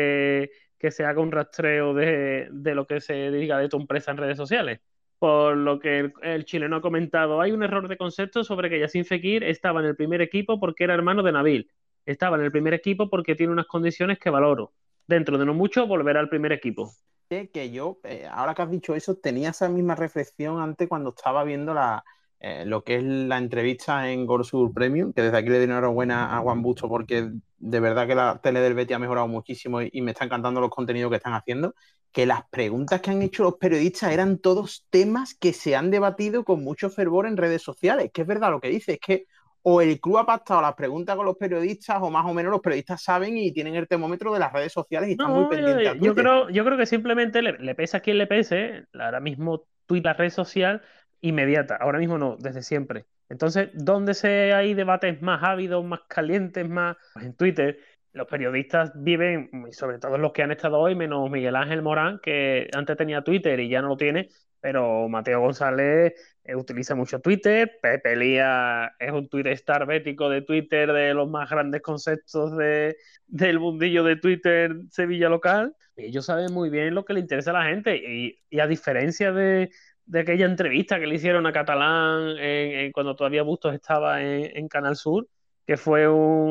Que se haga un rastreo de lo que se diga de tu empresa en redes sociales. Por lo que el chileno ha comentado, hay un error de concepto sobre que Yacine Fekir estaba en el primer equipo porque era hermano de Nabil. Estaba en el primer equipo porque tiene unas condiciones que valoro. Dentro de no mucho volverá al primer equipo. Que yo, ahora que has dicho eso, tenía esa misma reflexión antes cuando estaba viendo lo que es la entrevista en Gol Sur Premium, que desde aquí le doy enhorabuena a Juan Busto porque de verdad que la tele del Betis ha mejorado muchísimo y me está encantando los contenidos que están haciendo, que las preguntas que han hecho los periodistas eran todos temas que se han debatido con mucho fervor en redes sociales, que es verdad lo que dice, es que o el club ha pactado las preguntas con los periodistas o más o menos los periodistas saben y tienen el termómetro de las redes sociales y están muy pendientes a Twitter. Yo creo que simplemente le pese a quien le pese, ahora mismo Twitter, la red social inmediata, ahora mismo no, desde siempre. Entonces, ¿dónde hay debates más ávidos, más calientes, más? Pues en Twitter. Los periodistas viven, y sobre todo los que han estado hoy, menos Miguel Ángel Morán, que antes tenía Twitter y ya no lo tiene, pero Mateo González utiliza mucho Twitter, Pepe Lía es un Twitter star bético de Twitter, de los más grandes conceptos del mundillo de Twitter Sevilla local, y ellos saben muy bien lo que le interesa a la gente, y a diferencia de aquella entrevista que le hicieron a Catalán cuando todavía Bustos estaba en Canal Sur, que fue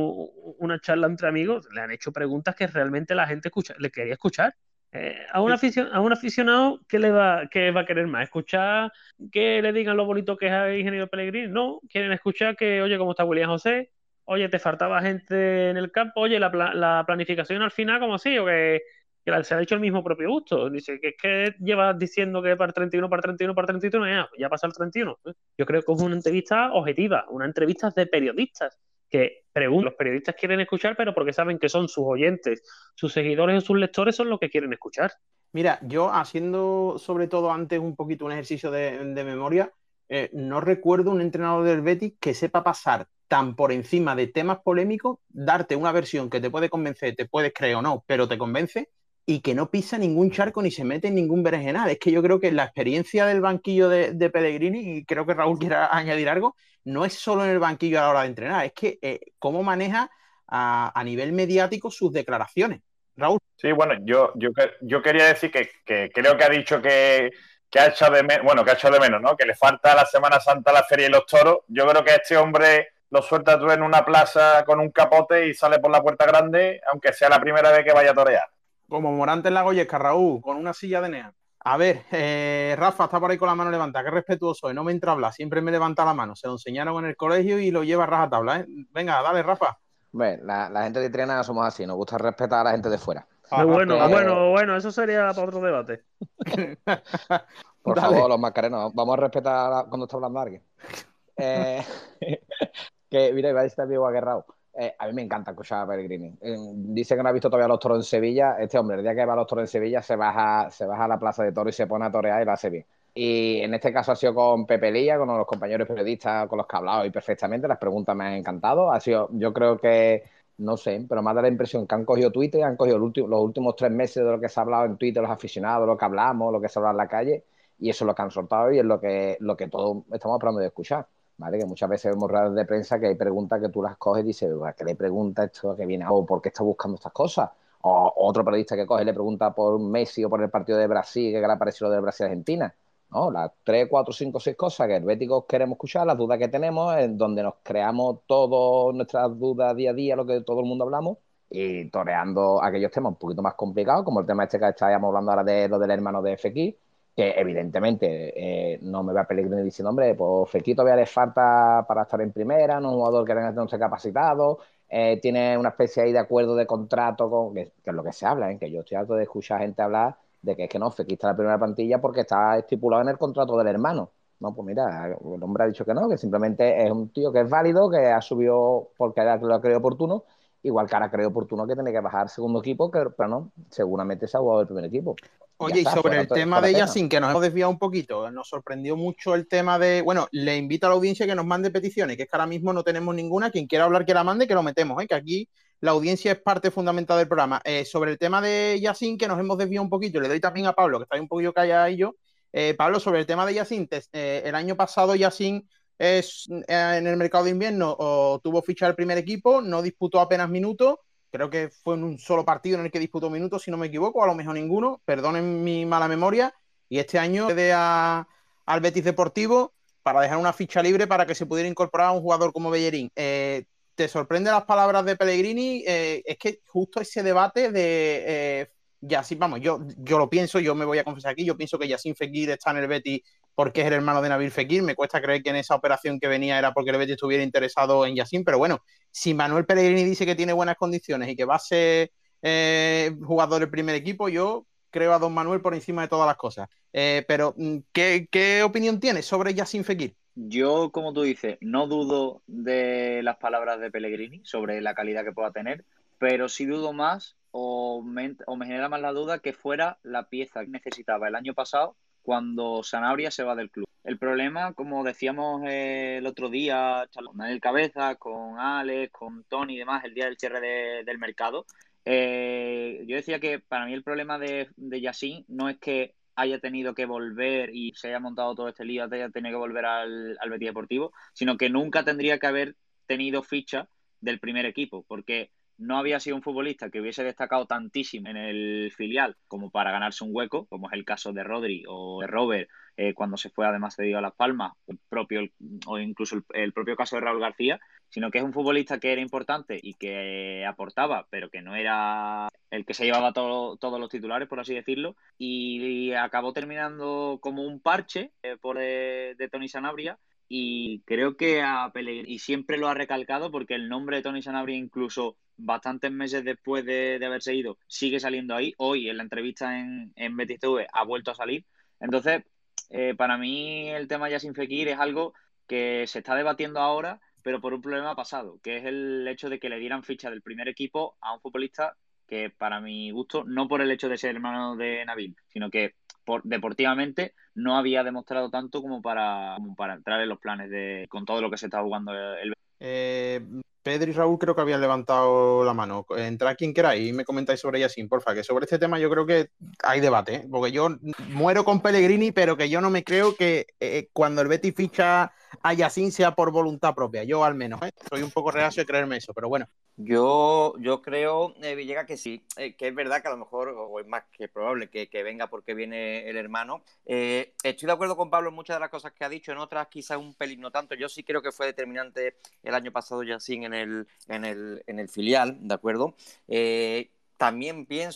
una charla entre amigos, le han hecho preguntas que realmente la gente le quería escuchar. A un aficionado, ¿qué va a querer más? ¿Escuchar que le digan lo bonito que es el ingeniero Pellegrini? No, quieren escuchar que, oye, ¿cómo está William José? Oye, ¿te faltaba gente en el campo? Oye, la planificación al final, ¿cómo así? O que se ha hecho el mismo propio gusto. Dice que es que llevas diciendo que para el 31, para el 31, para el 31, ya pasa el 31. Yo creo que es una entrevista objetiva, una entrevista de periodistas que los periodistas quieren escuchar, pero porque saben que son sus oyentes, sus seguidores o sus lectores son los que quieren escuchar. Mira, yo haciendo sobre todo antes un poquito un ejercicio de memoria, no recuerdo un entrenador del Betis que sepa pasar tan por encima de temas polémicos, darte una versión que te puede convencer, te puedes creer o no, pero te convence, y que no pisa ningún charco ni se mete en ningún berenjenal. Es que yo creo que la experiencia del banquillo de Pellegrini, y creo que Raúl quiera añadir algo, no es solo en el banquillo a la hora de entrenar, es que cómo maneja a nivel mediático sus declaraciones. Raúl. Sí, bueno, yo quería decir que creo que ha dicho que ha hecho de menos, ¿no? Que le falta la Semana Santa, la Feria y los Toros. Yo creo que este hombre lo suelta tú en una plaza con un capote y sale por la puerta grande, aunque sea la primera vez que vaya a torear. Como Morante en la Goyesca, Raúl, con una silla de NEA. A ver, Rafa está por ahí con la mano levantada, qué respetuoso soy, no me entra a hablar, siempre me levanta la mano, se lo enseñaron en el colegio y lo lleva a rajatabla, ¿eh? Venga, dale, Rafa. Bueno, la gente de Triana somos así, nos gusta respetar a la gente de fuera. Ajá, Bueno, eso sería para otro debate. Por Dale. favor, los mascarenos, vamos a respetar cuando está hablando alguien. Que, mira, iba a decir Diego Aguerrao. A mí me encanta escuchar a Pellegrini. Dice que no ha visto todavía los toros en Sevilla. Este hombre, el día que va a los toros en Sevilla, se baja a la plaza de toros y se pone a torear y lo hace bien. Y en este caso ha sido con Pepe Lía, con los compañeros periodistas con los que ha hablado y perfectamente. Las preguntas me han encantado. Ha sido, yo creo que, no sé, pero me ha dado la impresión que han cogido Twitter, han cogido los últimos 3 meses de lo que se ha hablado en Twitter, los aficionados, lo que hablamos, lo que se habla en la calle, y eso es lo que han soltado y es lo que todos estamos esperando de escuchar. ¿Vale? Que muchas veces vemos ruedas de prensa que hay preguntas que tú las coges y dices, ¿a qué le pregunta esto que viene? ¿O por qué está buscando estas cosas? O otro periodista que coge y le pregunta por Messi o por el partido de Brasil, que le ha parecido lo del Brasil-Argentina. ¿No? Las 3, 4, 5, 6 cosas que el béticos queremos escuchar, las dudas que tenemos, en donde nos creamos todas nuestras dudas día a día, lo que todo el mundo hablamos, y toreando aquellos temas un poquito más complicados, como el tema este que estábamos hablando ahora de lo del hermano de Fekir, que evidentemente no me va a Pellegrini diciendo, hombre, pues Fekir todavía le falta para estar en primera, no es un jugador que no esté capacitado, tiene una especie ahí de acuerdo de contrato, que es lo que se habla, que yo estoy harto de escuchar gente hablar de que es que no, Fekir está en la primera plantilla porque está estipulado en el contrato del hermano. No, pues mira, el hombre ha dicho que no, que simplemente es un tío que es válido, que ha subido porque lo ha creído oportuno, igual que ahora creo oportuno que tiene que bajar al segundo equipo, pero no, seguramente se ha jugado el primer equipo. Oye, y sobre el tema de Yacine, que nos hemos desviado un poquito, nos sorprendió mucho el tema de... Bueno, le invito a la audiencia que nos mande peticiones, que es que ahora mismo no tenemos ninguna. Quien quiera hablar que la mande, que lo metemos, que aquí la audiencia es parte fundamental del programa. Sobre el tema de Yacine, que nos hemos desviado un poquito, le doy también a Pablo, que está ahí un poquillo calladillo. Pablo, sobre el tema de Yacine, el año pasado Yacine en el mercado de invierno tuvo ficha del primer equipo, no disputó apenas minutos. Creo que fue en un solo partido en el que disputó minutos, si no me equivoco, a lo mejor ninguno, perdonen mi mala memoria. Y este año cede al Betis Deportivo para dejar una ficha libre para que se pudiera incorporar a un jugador como Bellerín. ¿Te sorprenden las palabras de Pellegrini? Es que justo ese debate de Yacine, vamos, yo lo pienso, yo me voy a confesar aquí, yo pienso que Yacine Fekir está en el Betis porque es el hermano de Nabil Fekir. Me cuesta creer que en esa operación que venía era porque el Betis estuviera interesado en Yacine, pero bueno, si Manuel Pellegrini dice que tiene buenas condiciones y que va a ser jugador del primer equipo, yo creo a don Manuel por encima de todas las cosas. Pero, ¿qué opinión tienes sobre Yacine Fekir? Yo, como tú dices, no dudo de las palabras de Pellegrini sobre la calidad que pueda tener, pero sí dudo más o me genera más la duda que fuera la pieza que necesitaba el año pasado cuando Sanabria se va del club. El problema, como decíamos el otro día, con el Cabeza, con Alex, con Tony y demás, el día del cierre del mercado, yo decía que para mí el problema de Yacine no es que haya tenido que volver y se haya montado todo este lío, haya tenido que volver al Betis Deportivo, sino que nunca tendría que haber tenido ficha del primer equipo, porque no había sido un futbolista que hubiese destacado tantísimo en el filial como para ganarse un hueco, como es el caso de Rodri o de Robert, cuando se fue además cedido a Las Palmas, o incluso el propio caso de Raúl García, sino que es un futbolista que era importante y que aportaba, pero que no era el que se llevaba todos los titulares, por así decirlo, y acabó terminando como un parche de Tony Sanabria. Y creo que a Pellegrini, y siempre lo ha recalcado porque el nombre de Tony Sanabria, incluso bastantes meses después de haberse ido, sigue saliendo ahí. Hoy en la entrevista en Betis TV ha vuelto a salir. Entonces, para mí el tema Yacine Fekir es algo que se está debatiendo ahora, pero por un problema pasado, que es el hecho de que le dieran ficha del primer equipo a un futbolista que, para mi gusto, no por el hecho de ser hermano de Nabil, sino que deportivamente no había demostrado tanto como para entrar en los planes con todo lo que se está jugando el Pedro y Raúl creo que habían levantado la mano. Entrad quien queráis y me comentáis sobre Yacine, porfa, que sobre este tema yo creo que hay debate, porque yo muero con Pellegrini, pero que yo no me creo que cuando el Betis ficha a Yacine sea por voluntad propia, yo al menos, soy un poco reacio de creerme eso, pero bueno. Yo creo, Villegas, que sí, que es verdad que a lo mejor, o es más que probable que venga porque viene el hermano. Estoy de acuerdo con Pablo en muchas de las cosas que ha dicho, en otras quizás un pelín no tanto. Yo sí creo que fue determinante el año pasado Yacine en el filial, ¿de acuerdo? También pienso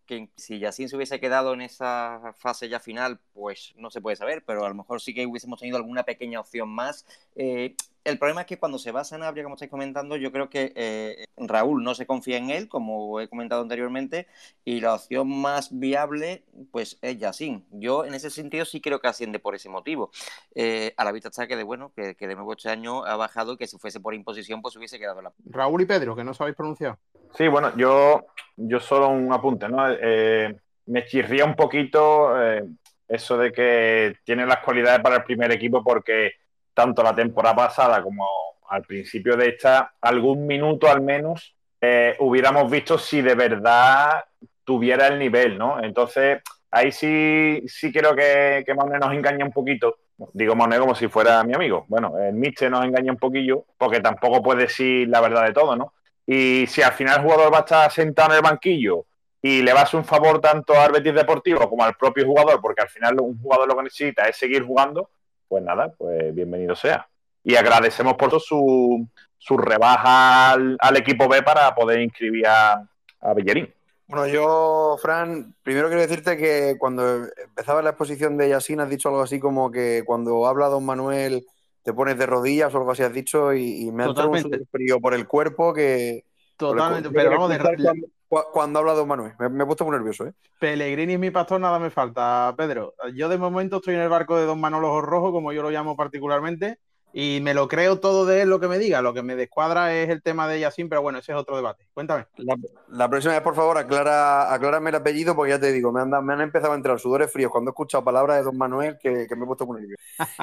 que si Yacine se hubiese quedado en esa fase ya final, pues no se puede saber, pero a lo mejor sí que hubiésemos tenido alguna pequeña opción más. El problema es que cuando se va a Sanabria, como estáis comentando, yo creo que Raúl no se confía en él, como he comentado anteriormente, y la opción más viable pues es Yacine. Yo en ese sentido sí creo que asciende por ese motivo. A la vista está que de nuevo este año ha bajado y que si fuese por imposición pues hubiese quedado la... Raúl y Pedro, que no sabéis pronunciar. Sí, bueno, yo solo un apunte, ¿no? Me chirría un poquito eso de que tiene las cualidades para el primer equipo porque tanto la temporada pasada como al principio de esta, algún minuto al menos hubiéramos visto si de verdad tuviera el nivel, ¿no? Entonces, ahí sí creo que Manuel nos engaña un poquito. Digo Manuel como si fuera mi amigo. Bueno, el míster nos engaña un poquillo porque tampoco puede decir la verdad de todo, ¿no? Y si al final el jugador va a estar sentado en el banquillo y le va a hacer un favor tanto al Betis Deportivo como al propio jugador, porque al final un jugador lo que necesita es seguir jugando, pues nada, pues bienvenido sea. Y agradecemos por eso su rebaja al equipo B para poder inscribir a Bellerín. Bueno, yo, Fran, primero quiero decirte que cuando empezaba la exposición de Yacine has dicho algo así como que cuando habla Don Manuel te pones de rodillas o algo así has dicho y me ha entrado un Totalmente. frío por el cuerpo que... Totalmente, por el pero vamos, cuando habla Don Manuel. Me he puesto muy nervioso, ¿eh? Pellegrini es mi pastor, nada me falta, Pedro. Yo de momento estoy en el barco de Don Manolo Ojo Rojo, como yo lo llamo particularmente, y me lo creo todo de él lo que me diga. Lo que me descuadra es el tema de Yacine, pero bueno, ese es otro debate. Cuéntame. La próxima vez, por favor, aclárame el apellido, porque ya te digo, me han empezado a entrar sudores fríos cuando he escuchado palabras de Don Manuel que me he puesto muy nervioso.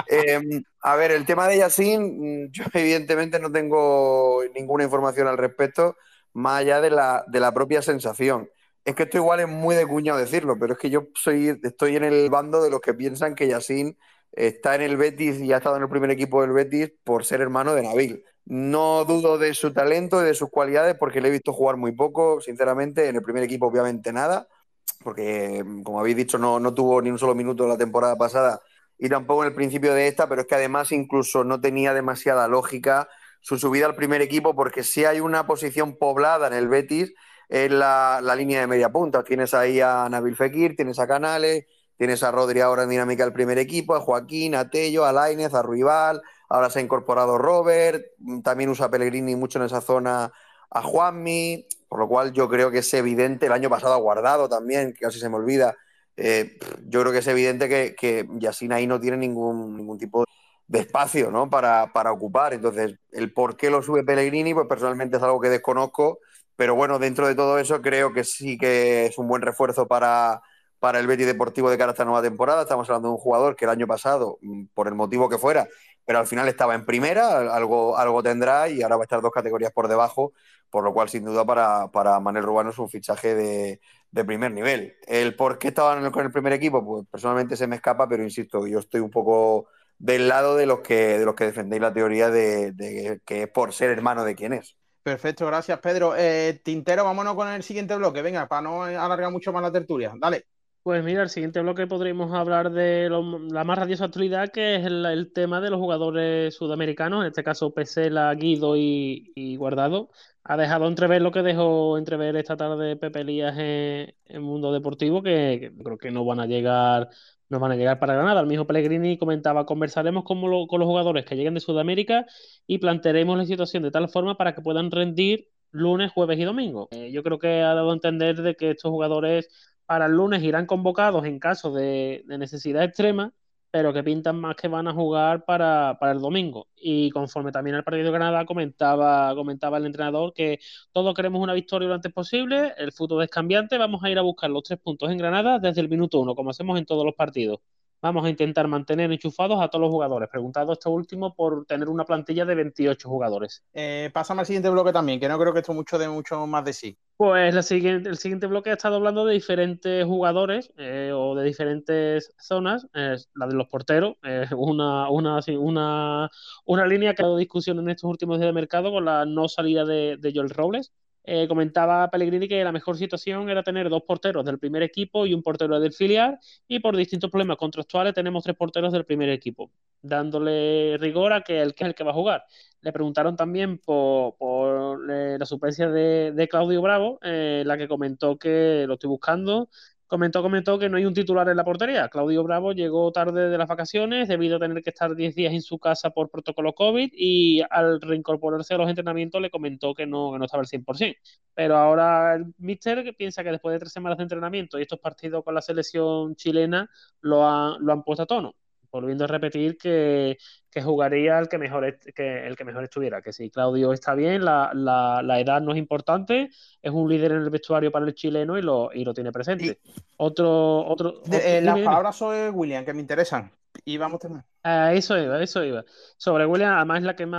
A ver, el tema de Yacine, yo evidentemente no tengo ninguna información al respecto, más allá de la propia sensación. Es que esto igual es muy de cuñado decirlo, pero es que yo estoy en el bando de los que piensan que Yacine está en el Betis y ha estado en el primer equipo del Betis por ser hermano de Nabil. No dudo de su talento y de sus cualidades porque le he visto jugar muy poco, sinceramente, en el primer equipo obviamente nada, porque como habéis dicho no tuvo ni un solo minuto la temporada pasada y tampoco en el principio de esta, pero es que además incluso no tenía demasiada lógica su subida al primer equipo porque si hay una posición poblada en el Betis es la línea de media punta. Tienes ahí a Nabil Fekir, tienes a Canales, tienes a Rodri ahora en dinámica del primer equipo, a Joaquín, a Tello, a Lainez, a Ruibal, ahora se ha incorporado Robert, también usa Pellegrini mucho en esa zona a Juanmi, por lo cual yo creo que es evidente, el año pasado ha Guardado también, que casi se me olvida, yo creo que es evidente que Yacine ahí no tiene ningún tipo de espacio, ¿no? para ocupar. Entonces, el por qué lo sube Pellegrini, pues personalmente es algo que desconozco, pero bueno, dentro de todo eso creo que sí que es un buen refuerzo para el Betis Deportivo de cara a esta nueva temporada. Estamos hablando de un jugador que el año pasado, por el motivo que fuera, pero al final estaba en primera, algo tendrá y ahora va a estar 2 categorías por debajo, por lo cual sin duda para Manel Rubano es un fichaje de primer nivel. El por qué estaban con el primer equipo, pues personalmente se me escapa, pero insisto, yo estoy un poco del lado de los que defendéis la teoría de que es por ser hermano de quien es. Perfecto, gracias, Pedro. Tintero, vámonos con el siguiente bloque. Venga, para no alargar mucho más la tertulia. Dale. Pues mira, el siguiente bloque podríamos hablar de la más radiosa actualidad, que es el tema de los jugadores sudamericanos, en este caso Pesela, Guido y Guardado. Ha dejado entrever lo que dejó entrever esta tarde Pepe Elías en Mundo Deportivo, que creo que no van a llegar para Granada. El mismo Pellegrini comentaba, conversaremos con los jugadores que lleguen de Sudamérica y plantearemos la situación de tal forma para que puedan rendir lunes, jueves y domingo. Yo creo que ha dado a entender de que estos jugadores para el lunes irán convocados en caso de necesidad extrema, pero que pintan más que van a jugar para el domingo. Y conforme también al partido de Granada comentaba el entrenador que todos queremos una victoria lo antes posible, el fútbol es cambiante, vamos a ir a buscar los 3 puntos en Granada desde el minuto 1, como hacemos en todos los partidos. Vamos a intentar mantener enchufados a todos los jugadores. Preguntado esto último por tener una plantilla de 28 jugadores. Pásame al siguiente bloque también, que no creo que esto mucho más de sí. Pues el siguiente bloque ha estado hablando de diferentes jugadores o de diferentes zonas. La de los porteros, una línea que ha dado discusión en estos últimos días de mercado con la no salida de Joel Robles. comentaba Pellegrini que la mejor situación era tener 2 porteros del primer equipo y un portero del filial, y por distintos problemas contractuales tenemos 3 porteros del primer equipo, dándole rigor a que el que es el que va a jugar. Le preguntaron también por la suplencia de Claudio Bravo, la que comentó que lo estoy buscando. Comentó que no hay un titular en la portería. Claudio Bravo llegó tarde de las vacaciones debido a tener que estar 10 días en su casa por protocolo COVID, y al reincorporarse a los entrenamientos le comentó que no estaba al 100%. Pero ahora el míster que piensa que después de 3 semanas de entrenamiento y estos partidos con la selección chilena lo han puesto a tono. Volviendo a repetir que jugaría el que mejor estuviera. Que si Claudio está bien, la edad no es importante, es un líder en el vestuario para el chileno y lo tiene presente. Las Dime. palabras sobre William que me interesan. Y vamos a terminar. Eso iba. Sobre William, además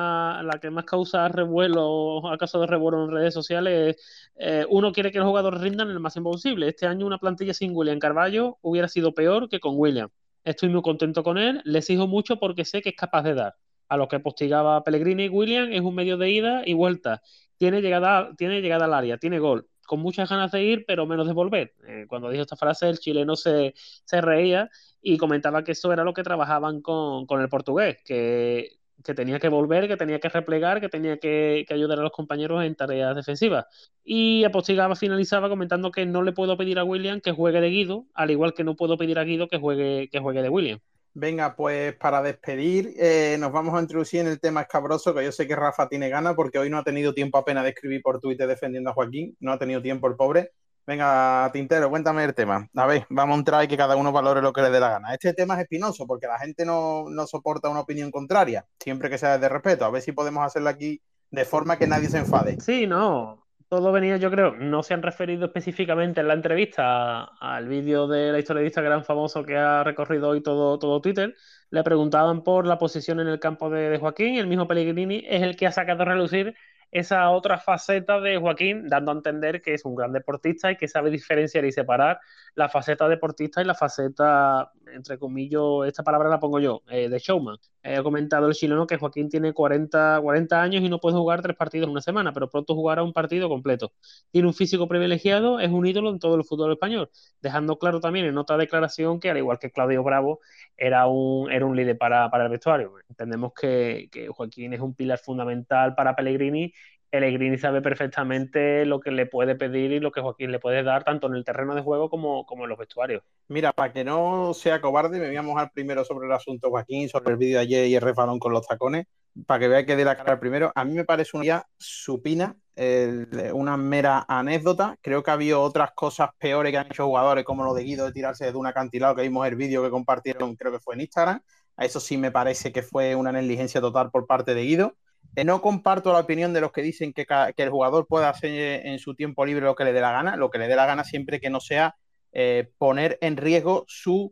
la que más causa revuelo, acaso de revuelo en redes sociales, uno quiere que los jugadores rindan el máximo posible. Este año una plantilla sin William Carvalho hubiera sido peor que con William. Estoy muy contento con él, le exijo mucho porque sé que es capaz de dar. A lo que postigaba Pellegrini, William es un medio de ida y vuelta. Tiene llegada al área, tiene gol. Con muchas ganas de ir, pero menos de volver. Cuando dijo esta frase, el chileno se reía y comentaba que eso era lo que trabajaban con el portugués, que tenía que volver, que tenía que replegar, que tenía que ayudar a los compañeros en tareas defensivas. Y finalizaba comentando que no le puedo pedir a William que juegue de Guido, al igual que no puedo pedir a Guido que juegue de William. Venga, pues para despedir, nos vamos a introducir en el tema escabroso, que yo sé que Rafa tiene ganas porque hoy no ha tenido tiempo apenas de escribir por Twitter defendiendo a Joaquín, no ha tenido tiempo el pobre. Venga, Tintero, cuéntame el tema. A ver, vamos a entrar y que cada uno valore lo que le dé la gana. Este tema es espinoso porque la gente no soporta una opinión contraria, siempre que sea de respeto. A ver si podemos hacerlo aquí de forma que nadie se enfade. Sí, no. Todo venía, yo creo, no se han referido específicamente en la entrevista al vídeo de la historia de Instagram famoso que ha recorrido hoy todo Twitter. Le preguntaban por la posición en el campo de Joaquín, y el mismo Pellegrini es el que ha sacado a relucir esa otra faceta de Joaquín, dando a entender que es un gran deportista y que sabe diferenciar y separar la faceta deportista y la faceta, entre comillas, esta palabra la pongo yo, de showman. Ha comentado el chileno que Joaquín tiene 40 años y no puede jugar 3 partidos en una semana, pero pronto jugará un partido completo. Tiene un físico privilegiado, es un ídolo en todo el fútbol español, dejando claro también en otra declaración que, al igual que Claudio Bravo, era un líder para el vestuario. Entendemos que Joaquín es un pilar fundamental para Pellegrini. Pellegrini sabe perfectamente lo que le puede pedir y lo que Joaquín le puede dar, tanto en el terreno de juego como en los vestuarios. Mira, para que no sea cobarde, me voy a mojar primero sobre el asunto Joaquín, sobre el vídeo de ayer y el refalón con los tacones, para que vea que dé la cara primero. A mí me parece una idea supina, una mera anécdota. Creo que ha habido otras cosas peores que han hecho jugadores, como lo de Guido de tirarse de un acantilado, que vimos el vídeo que compartieron, creo que fue en Instagram. A eso sí me parece que fue una negligencia total por parte de Guido. No comparto la opinión de los que dicen que el jugador puede hacer en su tiempo libre lo que le dé la gana, siempre que no sea poner en riesgo su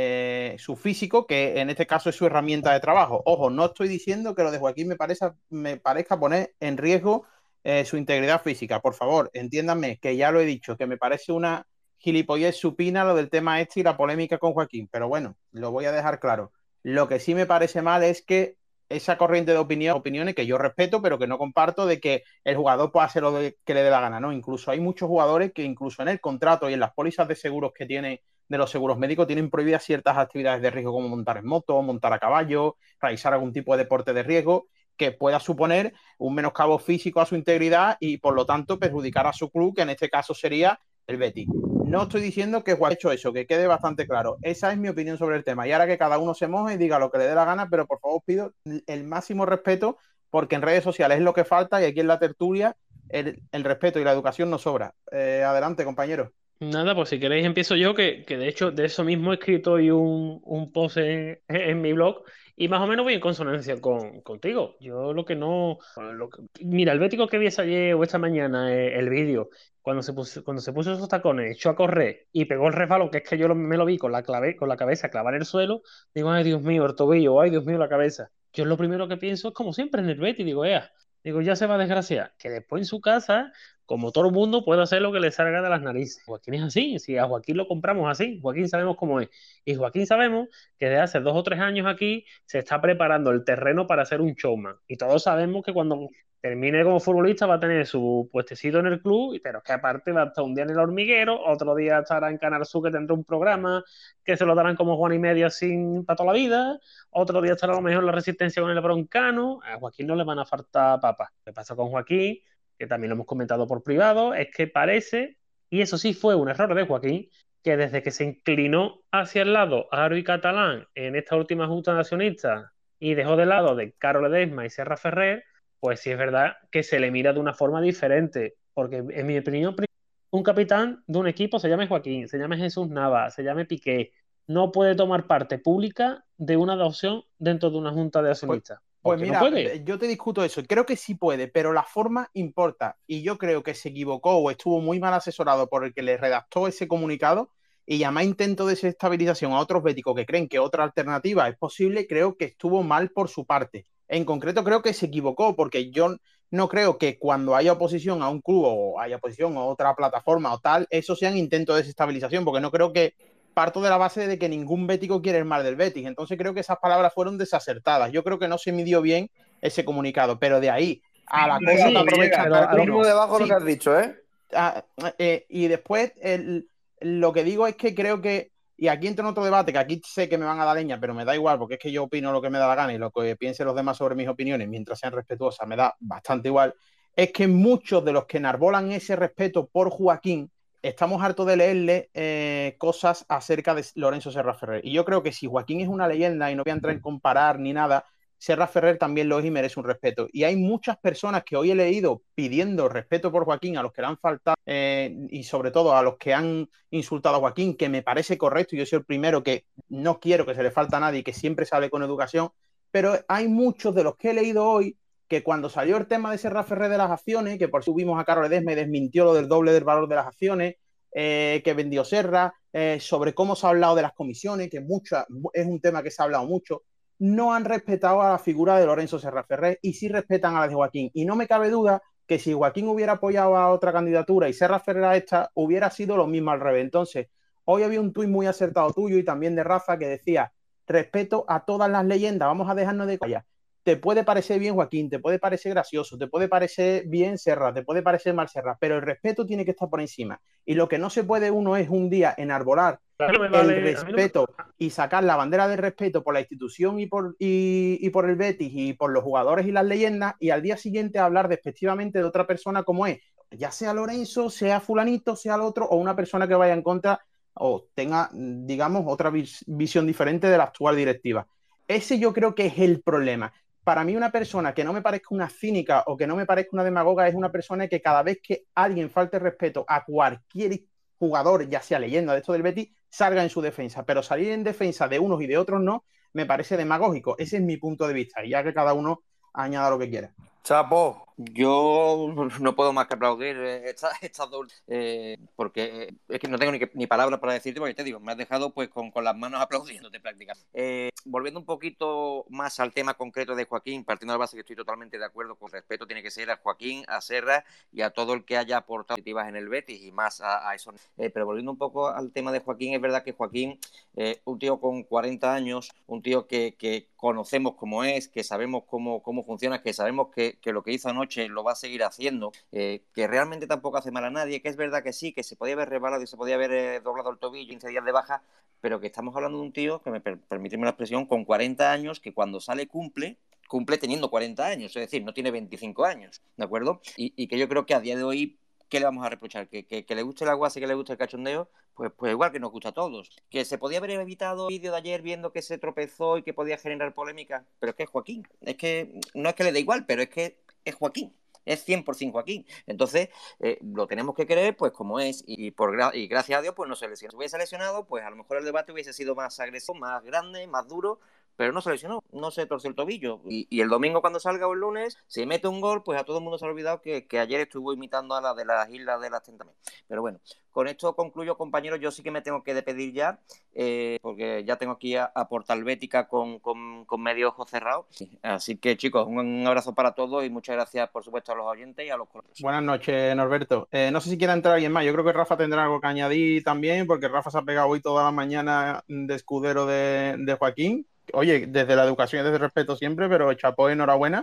físico, que en este caso es su herramienta de trabajo. Ojo, no estoy diciendo que lo de Joaquín me parezca poner en riesgo su integridad física. Por favor, entiéndanme, que ya lo he dicho, que me parece una gilipollez supina lo del tema este y la polémica con Joaquín, pero bueno, lo voy a dejar claro. Lo que sí me parece mal es que esa corriente de opiniones que yo respeto, pero que no comparto, de que el jugador pueda hacer lo que le dé la gana, ¿no? Incluso hay muchos jugadores que incluso en el contrato y en las pólizas de seguros que tienen, de los seguros médicos, tienen prohibidas ciertas actividades de riesgo, como montar en moto, montar a caballo, realizar algún tipo de deporte de riesgo, que pueda suponer un menoscabo físico a su integridad y, por lo tanto, perjudicar a su club, que en este caso sería el Betis. No estoy diciendo que Juan ha hecho eso, que quede bastante claro. Esa es mi opinión sobre el tema. Y ahora que cada uno se moje y diga lo que le dé la gana, pero por favor pido el máximo respeto, porque en redes sociales es lo que falta y aquí en la tertulia el respeto y la educación nos sobra. Adelante, compañero. Nada, pues si queréis empiezo yo, que de hecho de eso mismo he escrito hoy un post en mi blog, y más o menos voy en consonancia contigo. Yo lo que no... mira, el bético que vi ayer o esta mañana, el vídeo, cuando se puso esos tacones, echó a correr y pegó el resbalón, que es que yo me lo vi con la cabeza clavar en el suelo, digo, ay Dios mío, el tobillo, ay Dios mío, la cabeza. Yo lo primero que pienso es, como siempre, en el Betis, digo, ya se va a desgraciar. Que después en su casa, como todo el mundo, puede hacer lo que le salga de las narices. Joaquín es así, si a Joaquín lo compramos así, Joaquín sabemos cómo es. Y Joaquín sabemos que desde hace 2 o 3 años aquí se está preparando el terreno para ser un showman. Y todos sabemos que cuando termine como futbolista va a tener su puestecito en el club, pero es que aparte va a estar un día en el hormiguero, otro día estará en Canal Sur que tendrá un programa que se lo darán como Juan y medio así para toda la vida, otro día estará a lo mejor la Resistencia con el Broncano. A Joaquín no le van a faltar papas. Lo que pasa con Joaquín, que también lo hemos comentado por privado, es que parece, y eso sí fue un error de Joaquín, que desde que se inclinó hacia el lado Aro y Catalán en esta última junta de accionistas y dejó de lado de Carol Ledesma y Serra Ferrer, pues sí es verdad que se le mira de una forma diferente, porque en mi opinión un capitán de un equipo se llama Joaquín, se llama Jesús Nava, se llama Piqué, no puede tomar parte pública de una adopción dentro de una junta de accionistas. ¿Por Pues qué no mira, puede? yo te discuto eso. Creo que sí puede, pero la forma importa. Y yo creo que se equivocó o estuvo muy mal asesorado por el que le redactó ese comunicado y llamar intento de desestabilización a otros béticos que creen que otra alternativa es posible. Creo que estuvo mal por su parte. En concreto, creo que se equivocó porque yo no creo que cuando haya oposición a un club o haya oposición a otra plataforma o tal, eso sean intentos de desestabilización, porque no creo que parto de la base de que ningún bético quiere el mal del Betis. Entonces creo que esas palabras fueron desacertadas. Yo creo que no se midió bien ese comunicado, pero de ahí a la cosa Sí, que aprovechan pero algunos, Mismo debajo sí, lo que has dicho, ¿eh? y después lo que digo es que creo que, y aquí entra en otro debate, que aquí sé que me van a dar leña, pero me da igual, porque es que yo opino lo que me da la gana y lo que piensen los demás sobre mis opiniones, mientras sean respetuosas, me da bastante igual, es que muchos de los que enarbolan ese respeto por Joaquín, estamos hartos de leerle cosas acerca de Lorenzo Serra Ferrer. Y yo creo que si Joaquín es una leyenda, y no voy a entrar en comparar ni nada, Serra Ferrer también lo es y merece un respeto. Y hay muchas personas que hoy he leído pidiendo respeto por Joaquín, a los que le han faltado, y sobre todo a los que han insultado a Joaquín, que me parece correcto. Yo soy el primero que no quiero que se le falte a nadie y que siempre se hable con educación. Pero hay muchos de los que he leído hoy que cuando salió el tema de Serra Ferrer de las acciones, que por si subimos a Carlos Ledesma y desmintió lo del doble del valor de las acciones, que vendió Serra, sobre cómo se ha hablado de las comisiones, que es un tema que se ha hablado mucho, no han respetado a la figura de Lorenzo Serra Ferrer y sí respetan a la de Joaquín. Y no me cabe duda que si Joaquín hubiera apoyado a otra candidatura y Serra Ferrer a esta, hubiera sido lo mismo al revés. Entonces, hoy había un tuit muy acertado tuyo y también de Rafa que decía: respeto a todas las leyendas, vamos a dejarnos de callar. Te puede parecer bien Joaquín, te puede parecer gracioso, te puede parecer bien Serra, te puede parecer mal Serra, pero el respeto tiene que estar por encima. Y lo que no se puede uno es un día enarbolar el respeto y sacar la bandera del respeto por la institución y por el Betis y por los jugadores y las leyendas, y al día siguiente hablar despectivamente de otra persona como es, ya sea Lorenzo, sea fulanito, sea el otro, o una persona que vaya en contra o tenga, digamos, otra visión diferente de la actual directiva. Ese yo creo que es el problema. Para mí, una persona que no me parezca una cínica o que no me parezca una demagoga es una persona que cada vez que alguien falte respeto a cualquier jugador, ya sea leyenda de esto del Betis, salga en su defensa. Pero salir en defensa de unos y de otros no, me parece demagógico. Ese es mi punto de vista, y ya que cada uno añada lo que quiera. Chapo. Yo no puedo más que aplaudir estas dos, porque es que no tengo ni palabras para decirte, porque te digo, me has dejado pues con las manos aplaudiéndote prácticamente. Volviendo un poquito más al tema concreto de Joaquín, partiendo de la base que estoy totalmente de acuerdo, con respeto tiene que ser a Joaquín, a Serra y a todo el que haya aportado positivas en el Betis y más a eso. Pero volviendo un poco al tema de Joaquín, es verdad que Joaquín, un tío con 40 años, un tío que conocemos cómo es, que sabemos cómo funciona, que sabemos que lo que hizo anoche lo va a seguir haciendo, que realmente tampoco hace mal a nadie, que es verdad que sí, que se podía haber resbalado y se podía haber doblado el tobillo 15 días de baja, pero que estamos hablando de un tío, que permíteme la expresión, con 40 años, que cuando sale cumple teniendo 40 años, es decir, no tiene 25 años, ¿de acuerdo? Y que yo creo que a día de hoy, ¿qué le vamos a reprochar? ¿Que le guste el aguas y que le guste el cachondeo? Pues igual que nos gusta a todos. ¿Que se podía haber evitado el vídeo de ayer viendo que se tropezó y que podía generar polémica? Pero es que es Joaquín. Es que no es que le dé igual, pero es que es Joaquín. Es 100% Joaquín. Entonces, lo tenemos que querer pues como es. Y gracias a Dios, pues no se lesionó. Si hubiese lesionado, pues a lo mejor el debate hubiese sido más agresivo, más grande, más duro. Pero no se lesionó, no se torció el tobillo. Y el domingo cuando salga o el lunes, si mete un gol, pues a todo el mundo se ha olvidado que ayer estuvo imitando a la de las Islas de las Tentamen. Pero bueno, con esto concluyo, compañeros. Yo sí que me tengo que despedir ya, porque ya tengo aquí a Portalbética con medio ojo cerrado. Así que, chicos, un abrazo para todos y muchas gracias, por supuesto, a los oyentes y a los colegas. Buenas noches, Norberto. No sé si quiere entrar alguien más. Yo creo que Rafa tendrá algo que añadir también, porque Rafa se ha pegado hoy toda la mañana de escudero de Joaquín. Oye, desde la educación y desde el respeto siempre, pero chapó, enhorabuena.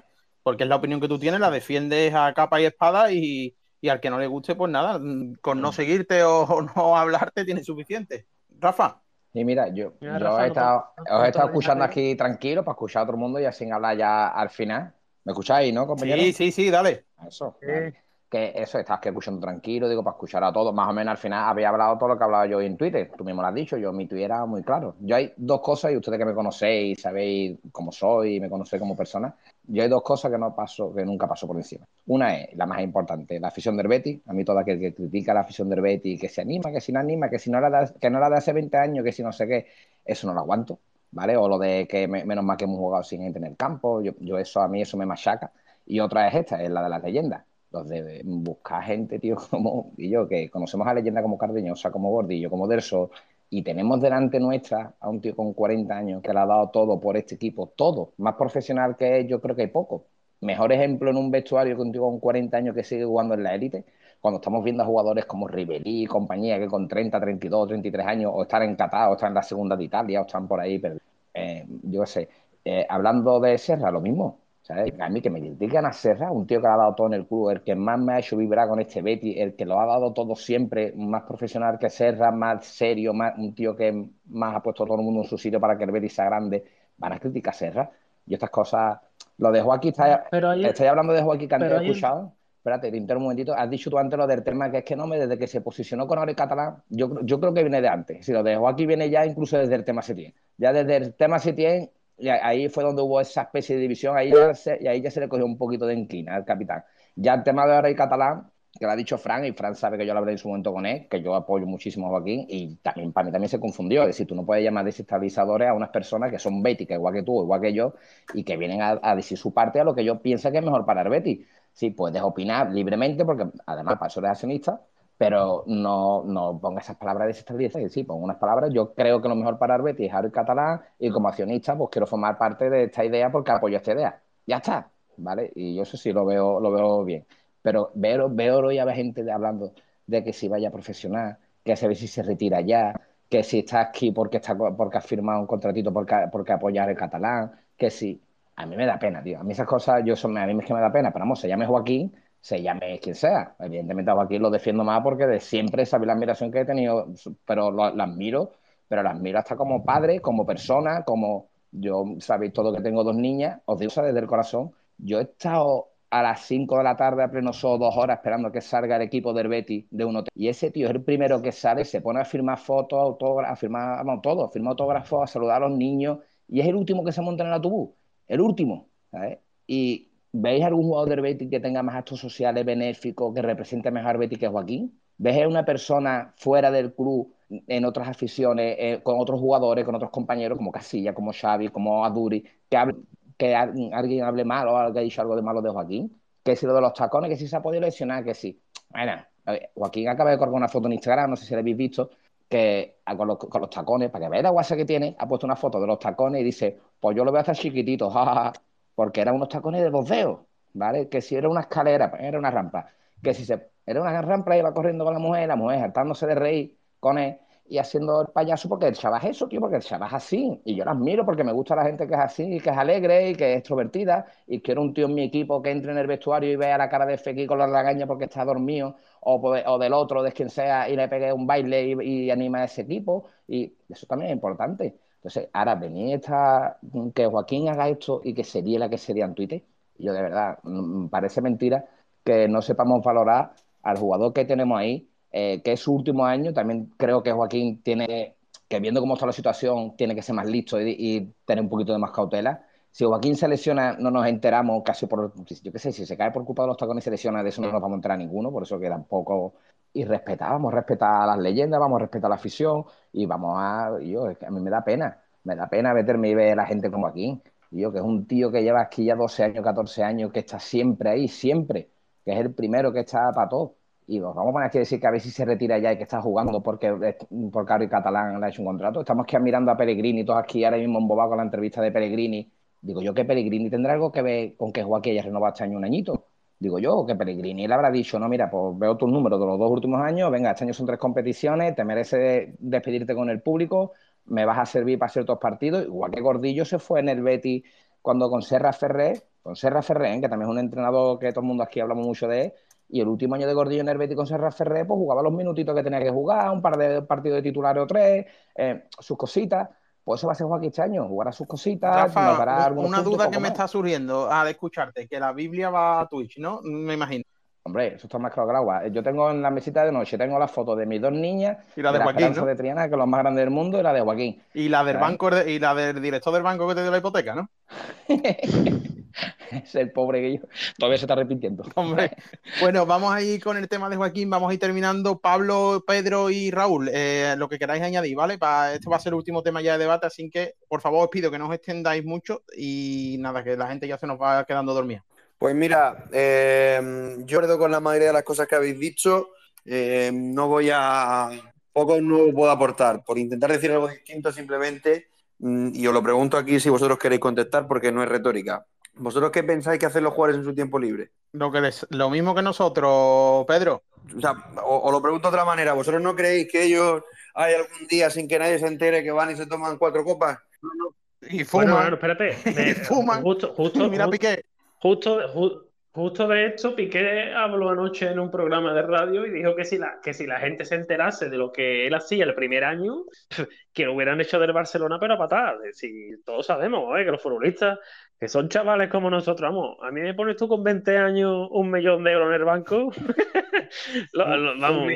porque es la opinión que tú tienes, la defiendes a capa y espada y al que no le guste, pues nada, con no seguirte o no hablarte tiene suficiente. Rafa. Y mira, yo Mira, os Rafa, he no te, estado, no, os he no te estado vayas escuchando arriba. aquí tranquilo para escuchar a otro mundo y así hablar ya al final. ¿Me escucháis, no, compañero? Sí, dale. Eso, vale. Sí. Que eso, estás aquí escuchando tranquilo, digo, para escuchar a todos. Más o menos al final había hablado todo lo que hablaba yo en Twitter. Tú mismo lo has dicho, yo mi Twitter era muy claro. Yo hay dos cosas, y ustedes que me conocéis, sabéis cómo soy y me conocéis como persona, yo hay dos cosas que no paso, que nunca paso por encima. Una es la más importante, la afición del Betis. A mí todo aquel que critica la afición del Betis, que se anima, que si no anima, que si no era que no era de hace 20 años, que si no sé qué, eso no lo aguanto, ¿vale? O lo de que menos mal que hemos jugado sin gente en el campo, yo eso a mí eso me machaca. Y otra es esta, es la de las leyendas. Los de buscar gente, tío, como y yo, que conocemos a leyendas como Cardeñosa, como Gordillo, como Derso, y tenemos delante nuestra a un tío con 40 años que le ha dado todo por este equipo, todo, más profesional que él, yo creo que hay poco. Mejor ejemplo en un vestuario que un tío con 40 años que sigue jugando en la élite, cuando estamos viendo a jugadores como Ribery y compañía, que con 30, 32, 33 años, o están en Qatar, o están en la segunda de Italia, o están por ahí, pero yo qué sé. Hablando de Serra, lo mismo. ¿Sabes? A mí que me critican a Serra, un tío que le ha dado todo en el club, el que más me ha hecho vibrar con este Betis, el que lo ha dado todo siempre, más profesional que Serra, más serio, más, un tío que más ha puesto a todo el mundo en su sitio para que el Betis sea grande, van a criticar a Serra. Yo estas cosas, lo de Joaquín, Pero estoy hablando de Joaquín que antes he pero hay un- escuchado. Espérate, te interrumpo un momentito. Has dicho tú antes lo del tema, que es que no me, desde que se posicionó con Ori Catalán, yo creo que viene de antes. Si lo de Joaquín viene ya incluso desde el tema Setién. Ya desde el tema Setién y ahí fue donde hubo esa especie de división, y ahí ya se le cogió un poquito de enquina al capitán. Ya el tema de Rey Catalán, que lo ha dicho Fran, y Fran sabe que yo lo hablé en su momento con él, que yo apoyo muchísimo a Joaquín, y también para mí también se confundió. Es decir, tú no puedes llamar desestabilizadores a unas personas que son béticas, igual que tú, igual que yo, y que vienen a decir su parte a lo que yo pienso que es mejor para el Betis. Sí, puedes opinar libremente, porque además para eso eres accionista, pero no ponga esas palabras desestabilizadas. Sí, pongo unas palabras. Yo creo que lo mejor para el Betis es Harold Catalán y como accionista, pues quiero formar parte de esta idea porque apoyo esta idea. Ya está, ¿vale? Y yo eso sí lo veo bien. Pero veo hoy a ver gente hablando de que si vaya profesional, que se ve si se retira ya, que si está aquí porque ha firmado un contratito porque apoyar el catalán, que si. A mí me da pena, tío. A mí esas cosas, a mí es que me da pena, pero vamos, se llame Joaquín, se llame quien sea. Evidentemente a Joaquín lo defiendo más porque de siempre sabéis la admiración que he tenido, pero lo admiro, pero lo admiro hasta como padre, como persona, como yo, sabéis todo que tengo dos niñas, os digo desde el corazón, yo he estado a las 5 de la tarde a pleno sol 2 horas esperando que salga el equipo del Betis de un hotel. Y ese tío es el primero que sale, se pone a firmar fotos, autógrafos, a firmar, vamos, todo, a firmar autógrafos, a saludar a los niños, y es el último que se monta en el autobús, el último, ¿sabes? Y ¿veis algún jugador del Betis que tenga más actos sociales benéficos, que represente mejor al Betis que Joaquín? ¿Ves a una persona fuera del club, en otras aficiones, con otros jugadores, con otros compañeros, como Casilla, como Xavi, como Aduri, alguien hable mal o que ha dicho algo de malo de Joaquín? Que si lo de los tacones, que si se ha podido lesionar, que sí. Bueno, Joaquín acaba de colgar una foto en Instagram, no sé si la habéis visto, que con los tacones, para que veáis la guasa que tiene, ha puesto una foto de los tacones y dice, pues yo lo veo hasta chiquitito, jajaja, porque eran unos tacones de 2 dedos, ¿vale? Que si era una escalera, pues era una rampa, que si era una rampa, iba corriendo con la mujer hartándose de reír con él y haciendo el payaso, porque el chaval es eso, tío, porque el chaval es así, y yo la admiro porque me gusta la gente que es así, que es alegre y que es extrovertida, y quiero un tío en mi equipo que entre en el vestuario y vea la cara de Fekir con la lagaña porque está dormido, o del otro, de quien sea, y le pegue un baile y anima a ese equipo, y eso también es importante. Entonces, ahora venir que Joaquín haga esto y que sería la que sería en Twitter, y yo de verdad, parece mentira que no sepamos valorar al jugador que tenemos ahí, que es su último año. También creo que Joaquín tiene, que viendo cómo está la situación, tiene que ser más listo y tener un poquito de más cautela. Si Joaquín se lesiona, no nos enteramos casi por, yo qué sé, si se cae por culpa de los tacones y se lesiona, de eso no nos vamos a enterar ninguno, por eso queda un poco irrespetar, vamos a respetar a las leyendas, vamos a respetar a la afición y es que a mí me da pena meterme y ver a la gente como aquí. Y yo, que es un tío que lleva aquí ya 12 años, 14 años, que está siempre ahí, siempre, que es el primero que está para todo. Y nos vamos a poner aquí a decir que a ver si se retira ya y que está jugando porque Ari Catalán le ha hecho un contrato. Estamos aquí mirando a Pellegrini, todos aquí ahora mismo embobados con la entrevista de Pellegrini. Digo yo que Pellegrini tendrá algo que ver con que Joaquín haya renovado este año un añito. Digo yo que Pellegrini le habrá dicho, no, mira, pues veo tus números de los 2 últimos años, venga, este año son 3 competiciones, te mereces despedirte con el público, me vas a servir para ciertos partidos, igual que Gordillo se fue en el Betis cuando con Serra Ferrer con Serra Ferrer, que también es un entrenador que todo el mundo aquí hablamos mucho de él, y el último año de Gordillo en el Betis con Serra Ferrer, pues jugaba los minutitos que tenía que jugar, un par de partidos de titulares o tres, sus cositas. Pues eso va a ser Joaquín este año, jugará sus cositas, nos Rafa, dará algunos una puntos, duda que poco me más. está surgiendo al escucharte, que la Biblia va a Twitch, ¿no? Me imagino. Hombre, eso está más claro que el agua. Yo tengo en la mesita de noche, tengo las fotos de mis 2 niñas, Y la de la Joaquín, Esperanza ¿no? de Triana, que es lo más grande del mundo, y la de Joaquín. Y la del ¿Sabes? banco, y la del director del banco que te dio la hipoteca, ¿no? Es el pobre que yo todavía se está arrepintiendo. Hombre, bueno, vamos a ir con el tema de Joaquín, vamos a ir terminando. Pablo, Pedro y Raúl, lo que queráis añadir, ¿vale? Esto va a ser el último tema ya de debate, así que por favor os pido que no os extendáis mucho y nada, que la gente ya se nos va quedando dormida. Pues mira, yo acuerdo con la mayoría de las cosas que habéis dicho. No voy a... Poco no puedo aportar. Por intentar decir algo distinto simplemente, y os lo pregunto aquí si vosotros queréis contestar porque no es retórica. ¿Vosotros qué pensáis que hacen los jugadores en su tiempo libre? Lo mismo que nosotros, Pedro. O sea, os lo pregunto de otra manera. ¿Vosotros no creéis que ellos hay algún día sin que nadie se entere que van y se toman 4 copas? Y fuman. Bueno, espérate. Y fuman. Mira, Piqué. Justo de esto, Piqué habló anoche en un programa de radio y dijo que si la gente se enterase de lo que él hacía el primer año, que lo hubieran hecho del Barcelona, pero a patadas. Si todos sabemos, que los futbolistas, que son chavales como nosotros, vamos, a mí me pones tú con 20 años 1 millón de euros en el banco. Un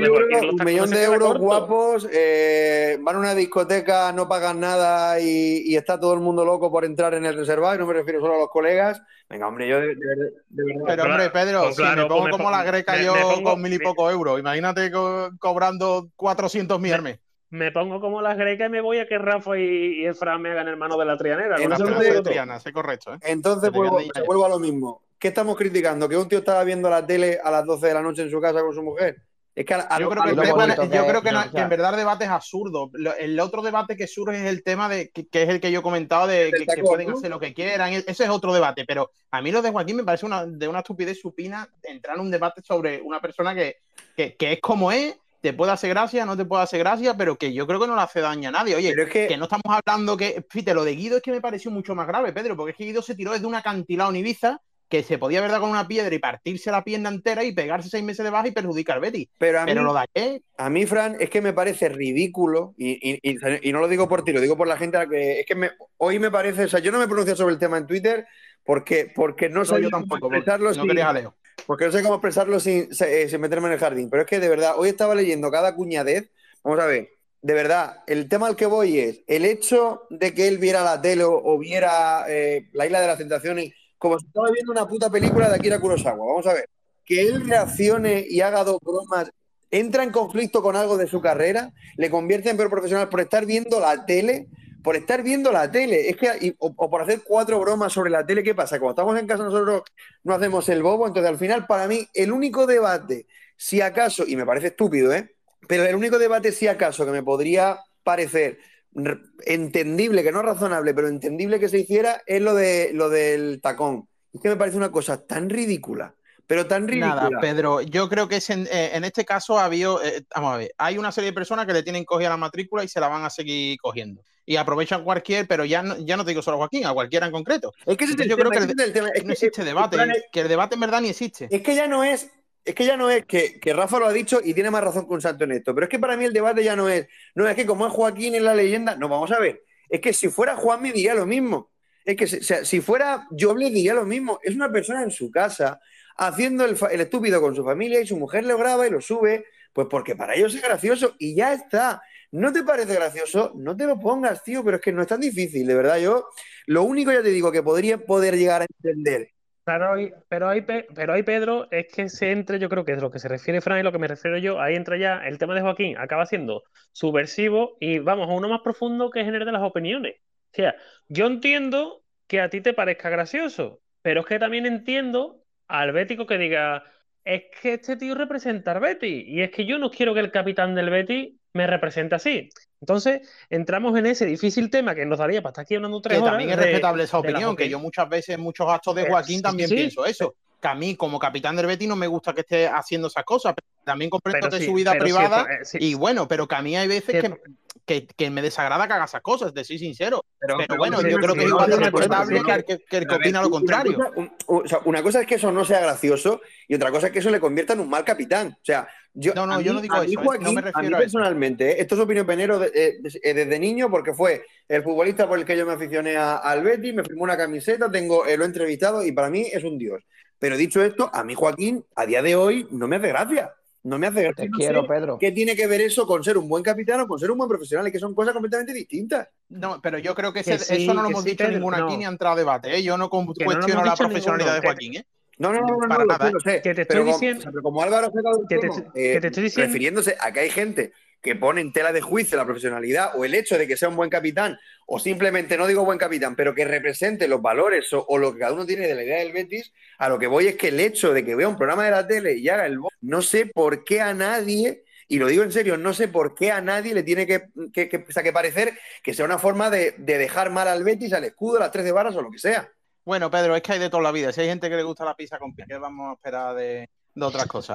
millón de euros guapos, van a una discoteca, no pagan nada y está todo el mundo loco por entrar en el reservado, y no me refiero solo a los colegas. Venga, hombre, yo de verdad. Pero hombre, Pedro, pues si claro, me pongo pues como la greca yo con 1.000 y pocos euros, imagínate cobrando 400.000 al mes. Me pongo como las grecas y me voy a que Rafa y el Fran me hagan hermano de la trianera. Entonces, Triana, sé correcto, ¿eh? Entonces vuelvo a lo mismo. ¿Qué estamos criticando? ¿Que un tío estaba viendo la tele a las 12 de la noche en su casa con su mujer? Es que yo creo que en verdad el debate es absurdo. El otro debate que surge es el tema de que es el que yo he comentado de que pueden hacer lo que quieran. Ese es otro debate, pero a mí lo de Joaquín me parece de una estupidez supina entrar en un debate sobre una persona que es como es, te puede hacer gracia, no te puede hacer gracia, pero que yo creo que no le hace daño a nadie. Oye, que no estamos hablando fíjate, lo de Guido es que me pareció mucho más grave, Pedro, porque es que Guido se tiró desde un acantilado en Ibiza que se podía ver con una piedra y partirse la pierna entera y pegarse 6 meses de baja y perjudicar al Betis. Pero lo de qué. A mí, Fran, es que me parece ridículo, y no lo digo por ti, lo digo por la gente a la que. Es que hoy me parece. O sea, yo no me pronuncio sobre el tema en Twitter porque no sé cómo expresarlo. Porque no sé cómo expresarlo sin meterme en el jardín. Pero es que de verdad, hoy estaba leyendo cada cuñadez. Vamos a ver. De verdad, el tema al que voy es el hecho de que él viera la tele o viera La Isla de las Tentaciones como si estaba viendo una puta película de Akira Kurosawa. Vamos a ver. Que él reaccione y haga 2 bromas, entra en conflicto con algo de su carrera, le convierte en peor profesional por estar viendo la tele. Por estar viendo la tele. Es que, o por hacer 4 bromas sobre la tele. ¿Qué pasa? Cuando estamos en casa nosotros no hacemos el bobo. Entonces, al final, para mí, el único debate, si acaso, y me parece estúpido, pero el único debate, si acaso, que me podría parecer entendible, que no razonable, pero entendible que se hiciera, es lo del tacón. Es que me parece una cosa tan ridícula, pero tan ridícula. Nada, Pedro, yo creo que en este caso vamos a ver, hay una serie de personas que le tienen cogida la matrícula y se la van a seguir cogiendo. Y aprovechan pero ya no te digo solo a Joaquín, a cualquiera en concreto. Es que yo creo que no existe debate, que el debate en verdad ni existe. Es que ya no es que Rafa lo ha dicho y tiene más razón que un santo en esto, pero es que para mí el debate ya no es que como es Joaquín en la leyenda, no, vamos a ver, es que si fuera Juan me diría lo mismo, es que si fuera yo le diría lo mismo, es una persona en su casa haciendo el estúpido con su familia y su mujer lo graba y lo sube, pues porque para ellos es gracioso y ya está. ¿No te parece gracioso? No te lo pongas, tío, pero es que no es tan difícil, de verdad. Yo lo único, ya te digo, que podría poder llegar a entender. Pero ahí, Pedro, es que yo creo que es lo que se refiere Fran y lo que me refiero yo, ahí entra ya el tema de Joaquín, acaba siendo subversivo y vamos a uno más profundo que genere de las opiniones. O sea, yo entiendo que a ti te parezca gracioso, pero es que también entiendo al bético que diga, es que este tío representa al Betis y es que yo no quiero que el capitán del Betis me represente así. Entonces, entramos en ese difícil tema que nos daría para estar aquí hablando 3 horas. Que también es respetable esa opinión, que yo muchas veces en muchos actos de Joaquín también pienso eso. que a mí, como capitán del Betis, no me gusta que esté haciendo esas cosas. Pero también comprendo Pero que es sí, su vida pero sí, privada. sí. Y bueno, pero que a mí hay veces Sí. que me desagrada que haga esas cosas, te soy sincero. Pero bueno, sí, yo creo sí, que es no, igual de sí, por eso, respetable sí, que el que A ver, opina lo contrario. una cosa es que eso no sea gracioso y otra cosa es que eso le convierta en un mal capitán. O sea, yo No, yo no digo a mí eso, Joaquín, no me a mí refiero a eso. personalmente, esto es opinión penero desde niño porque fue el futbolista por el que yo me aficioné al Betis, me firmó una camiseta, lo he entrevistado y para mí es un dios. Pero dicho esto, a mí Joaquín, a día de hoy, no me hace gracia. No me hace gracia. Te No quiero, sé Pedro. qué tiene que ver eso con ser un buen capitán o con ser un buen profesional, y que son cosas completamente distintas. No, pero yo creo que, Que eso no lo que hemos sí, dicho Pedro, ninguno aquí no. ni ha entrado a debate, ¿eh? Yo no Que no lo cuestiono hemos la dicho profesionalidad ninguno. de Joaquín, ¿eh? No, Para nada, ¿eh? lo sé. Que te Pero estoy diciendo. como Álvaro se ha dado el Que te tono, estoy diciendo. refiriéndose a que hay gente que pone en tela de juicio la profesionalidad o el hecho de que sea un buen capitán, o simplemente, no digo buen capitán, pero que represente los valores o lo que cada uno tiene de la idea del Betis, a lo que voy es que el hecho de que vea un programa de la tele y haga no sé por qué a nadie, y lo digo en serio, no sé por qué a nadie le tiene que parecer que sea una forma de dejar mal al Betis, al escudo, a las 13 varas o lo que sea. Bueno, Pedro, es que hay de toda la vida. Si hay gente que le gusta la pizza con piña, ¿qué vamos a esperar de otras cosas?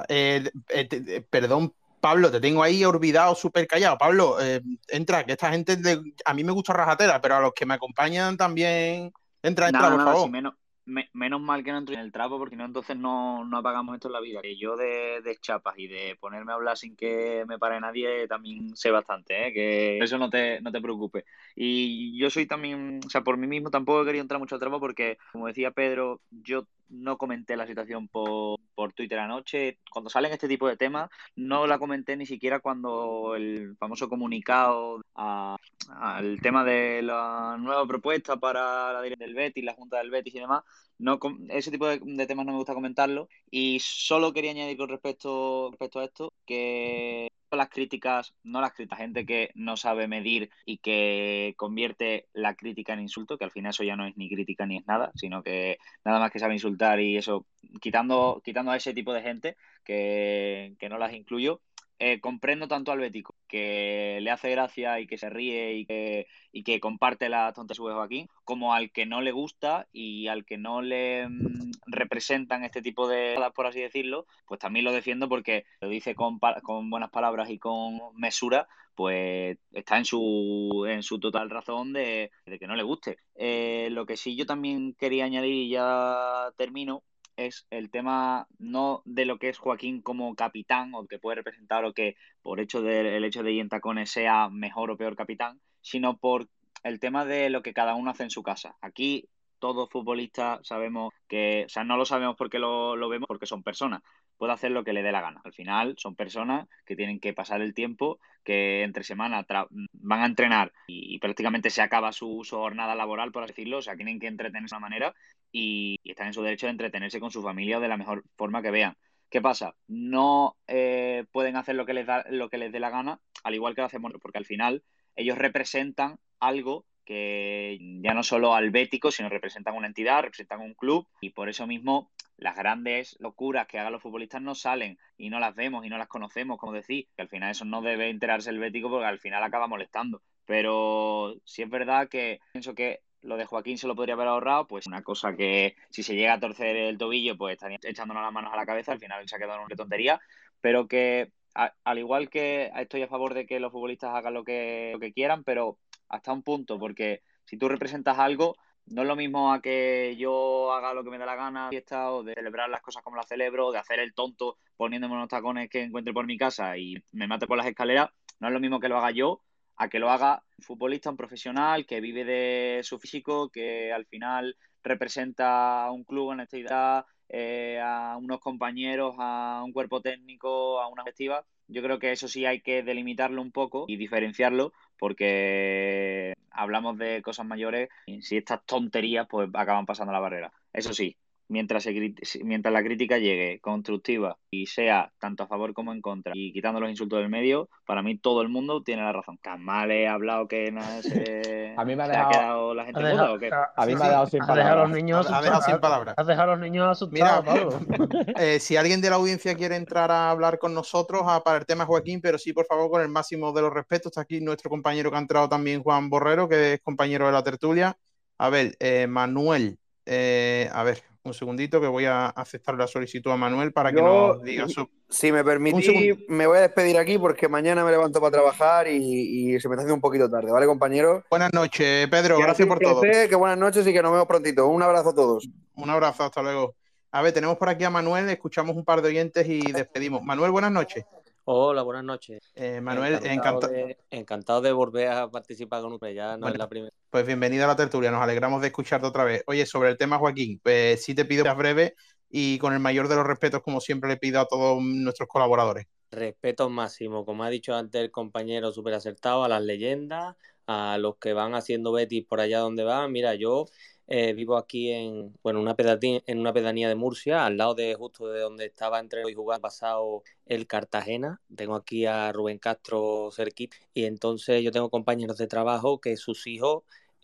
Perdón, Pablo, te tengo ahí olvidado, súper callado. Pablo, entra, que esta gente, a mí me gusta rajatera, pero a los que me acompañan también, entra, Nada, por nada, favor. si menos mal que no entro en el trapo, porque no, entonces no apagamos esto en la vida. Que yo de chapas y de ponerme a hablar sin que me pare nadie también sé bastante, ¿eh? Que eso no te preocupes. Y yo soy también, o sea, por mí mismo tampoco he querido entrar mucho al trapo porque, como decía Pedro, yo no comenté la situación por Twitter anoche. Cuando salen este tipo de temas, no la comenté ni siquiera cuando el famoso comunicado al tema de la nueva propuesta para la dirección del Betis, la Junta del Betis y demás. No, ese tipo de temas no me gusta comentarlo, y solo quería añadir con respecto a esto que las críticas, no las críticas, gente que no sabe medir y que convierte la crítica en insulto, que al final eso ya no es ni crítica ni es nada, sino que nada más que sabe insultar, y eso, quitando a ese tipo de gente que no las incluyo. Comprendo tanto al bético que le hace gracia y que se ríe y que comparte la tontería de Joaquín, como al que no le gusta y al que no le representan este tipo de cosas, por así decirlo, pues también lo defiendo porque lo dice con buenas palabras y con mesura, pues está en su total razón de que no le guste. Lo que sí yo también quería añadir, y ya termino, es el tema no de lo que es Joaquín como capitán o que puede representar, o que por el hecho de ir en tacones sea mejor o peor capitán, sino por el tema de lo que cada uno hace en su casa. Aquí todos futbolistas sabemos que, o sea, no lo sabemos porque lo vemos, porque son personas. Puede hacer lo que le dé la gana. Al final son personas que tienen que pasar el tiempo, que entre semana van a entrenar y prácticamente se acaba su jornada laboral, por así decirlo. O sea, tienen que entretenerse de una manera y están en su derecho de entretenerse con su familia de la mejor forma que vean. ¿Qué pasa? No pueden hacer lo que les dé la gana, al igual que lo hacemos, porque al final ellos representan algo que ya no solo al bético, sino representan una entidad, representan un club, y por eso mismo las grandes locuras que hagan los futbolistas no salen y no las vemos y no las conocemos, como decís, que al final eso no debe enterarse el bético porque al final acaba molestando. Pero sí es verdad que pienso que lo de Joaquín se lo podría haber ahorrado, pues una cosa que si se llega a torcer el tobillo, pues estaría echándonos las manos a la cabeza, al final se ha quedado en una tontería, pero que al igual que estoy a favor de que los futbolistas hagan lo que quieran, pero hasta un punto, porque si tú representas algo, no es lo mismo a que yo haga lo que me da la gana, fiesta, o de celebrar las cosas como las celebro, o de hacer el tonto poniéndome unos tacones que encuentre por mi casa y me mate por las escaleras. No es lo mismo que lo haga yo a que lo haga un futbolista, un profesional que vive de su físico, que al final representa a un club, en esta idea, a unos compañeros, a un cuerpo técnico, a una festiva. Yo creo que eso sí hay que delimitarlo un poco y diferenciarlo, porque hablamos de cosas mayores y si estas tonterías pues acaban pasando la barrera. Eso sí, mientras la crítica llegue constructiva y sea tanto a favor como en contra y quitando los insultos del medio, para mí todo el mundo tiene la razón. ¿Tan mal he hablado que A mí me ha se ha dejado, quedado la gente muda o qué? a mí me ha dejado sin Has dejado a los palabras. niños Ha dejado sin palabras. Has dejado a los niños Mira, asustados, Pablo. si alguien de la audiencia quiere entrar a hablar con nosotros para el tema Joaquín, pero sí, por favor, con el máximo de los respetos. Está aquí nuestro compañero que ha entrado también, Juan Borrero, que es compañero de la tertulia. A ver, Manuel, a ver, Un segundito que voy a aceptar la solicitud a Manuel para que Yo, nos diga su... si me Un permitís, segundo. me voy a despedir aquí porque mañana me levanto para trabajar y se me está haciendo un poquito tarde, ¿vale, compañero? Buenas noches, Pedro. Que ha Gracias sido un por todo. placer, que buenas noches y que nos vemos prontito. Un abrazo a todos. Un abrazo, hasta luego. A ver, tenemos por aquí a Manuel, escuchamos un par de oyentes y despedimos. Manuel, buenas noches. Hola, buenas noches. Manuel, Encantado de volver a participar con usted, ya no es la primera. Pues bienvenido a la tertulia, nos alegramos de escucharte otra vez. Oye, sobre el tema, Joaquín, pues sí te pido que seas breve y con el mayor de los respetos, como siempre le pido a todos nuestros colaboradores. Respeto máximo, como ha dicho antes el compañero, súper acertado, a las leyendas, a los que van haciendo Betis por allá donde van. Mira, yo vivo aquí en una pedanía de Murcia, al lado de justo de donde estaba entrenando y jugando pasado el Cartagena. Tengo aquí a Rubén Castro cerquita y entonces yo tengo compañeros de trabajo que sus hijos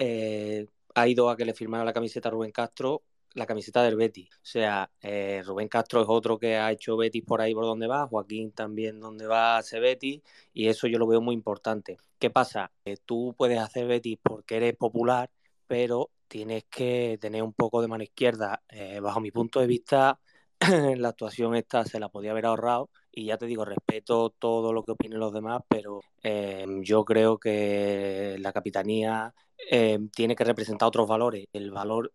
ha ido a que le firmara la camiseta a Rubén Castro, la camiseta del Betis. O sea, Rubén Castro es otro que ha hecho Betis por ahí por donde va, Joaquín también donde va hace Betis, y eso yo lo veo muy importante. ¿Qué pasa? Tú puedes hacer Betis porque eres popular, pero tienes que tener un poco de mano izquierda. Bajo mi punto de vista, la actuación esta se la podía haber ahorrado, y ya te digo, respeto todo lo que opinen los demás, pero yo creo que la capitanía tiene que representar otros valores. El valor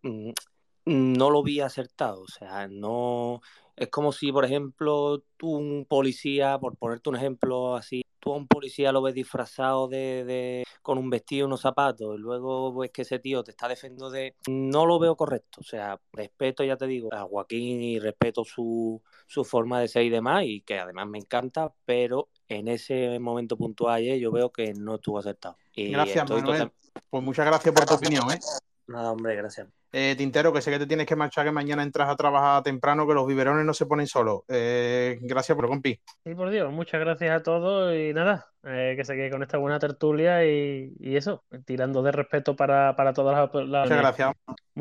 no lo vi acertado, o sea, no... Es como si, por ejemplo, tú un policía, por ponerte un ejemplo así, tú a un policía lo ves disfrazado con un vestido y unos zapatos, y luego ves que ese tío te está defendiendo de... No lo veo correcto, o sea, respeto, ya te digo, a Joaquín y respeto su forma de ser y demás, y que además me encanta, pero en ese momento puntual yo veo que no estuvo acertado. Y gracias, Manuel. Pues muchas gracias por tu opinión, ¿eh? Nada, hombre, gracias. Tintero, que sé que te tienes que marchar, que mañana entras a trabajar temprano, que los biberones no se ponen solos. Gracias por compi. Sí, por Dios, muchas gracias a todos y nada, que se quede con esta buena tertulia y eso, tirando de respeto para todas las... Muchas gracias.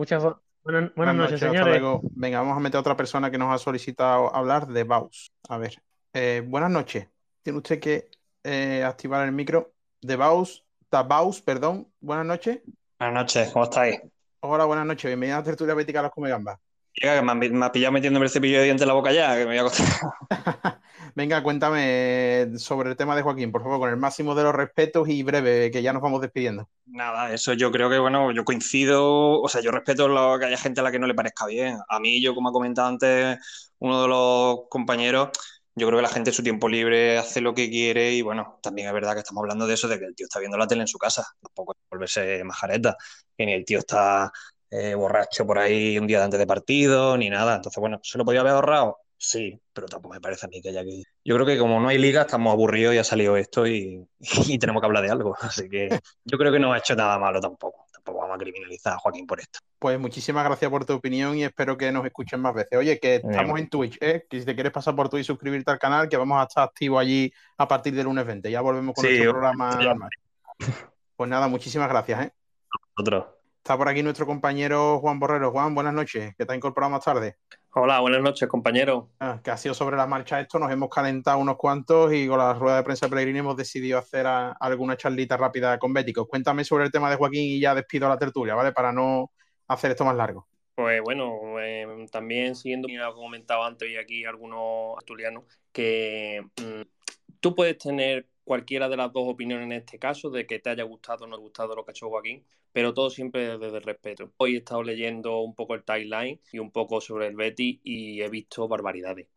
Buenas noches, señores. Hasta luego. Venga, vamos a meter a otra persona que nos ha solicitado hablar de Baus. A ver, buenas noches. Tiene usted que activar el micro de Baus, perdón. Buenas noches. Buenas noches, ¿cómo estáis? Hola, buenas noches. Bienvenido a la tertulia bética a los Comegambas. Llega, que me ha pillado metiéndome el cepillo de dientes en la boca ya, que me voy a acostar. Venga, cuéntame sobre el tema de Joaquín, por favor, con el máximo de los respetos y breve, que ya nos vamos despidiendo. Nada, eso yo creo que, bueno, yo coincido, o sea, yo respeto que haya gente a la que no le parezca bien. A mí, yo como ha comentado antes uno de los compañeros, yo creo que la gente en su tiempo libre hace lo que quiere y, bueno, también es verdad que estamos hablando de eso, de que el tío está viendo la tele en su casa, tampoco es volverse majareta, que ni el tío está borracho por ahí un día antes de partido, ni nada. Entonces, bueno, ¿se lo podía haber ahorrado? Sí, pero tampoco me parece a mí que haya que... Yo creo que como no hay liga, estamos aburridos y ha salido esto y tenemos que hablar de algo. Así que yo creo que no ha hecho nada malo tampoco. Tampoco vamos a criminalizar a Joaquín por esto. Pues muchísimas gracias por tu opinión y espero que nos escuchen más veces. Oye, que estamos en Twitch, que si te quieres pasar por Twitch y suscribirte al canal, que vamos a estar activos allí a partir del lunes 20. Ya volvemos con nuestro programa normal. Pues nada, muchísimas gracias. Otro. Está por aquí nuestro compañero Juan Borrero. Juan, buenas noches, que te ha incorporado más tarde. Hola, buenas noches, compañero. Que ha sido sobre la marcha esto, nos hemos calentado unos cuantos y con la rueda de prensa de Pellegrini hemos decidido hacer alguna charlita rápida con béticos. Cuéntame sobre el tema de Joaquín y ya despido a la tertulia, ¿vale? Para no hacer esto más largo. Pues bueno, también siguiendo lo que he comentado antes y aquí algunos tertulianos, que tú puedes tener cualquiera de las dos opiniones en este caso, de que te haya gustado o no gustado lo que ha hecho Joaquín, pero todo siempre desde el respeto. Hoy he estado leyendo un poco el timeline y un poco sobre el Betis y he visto barbaridades.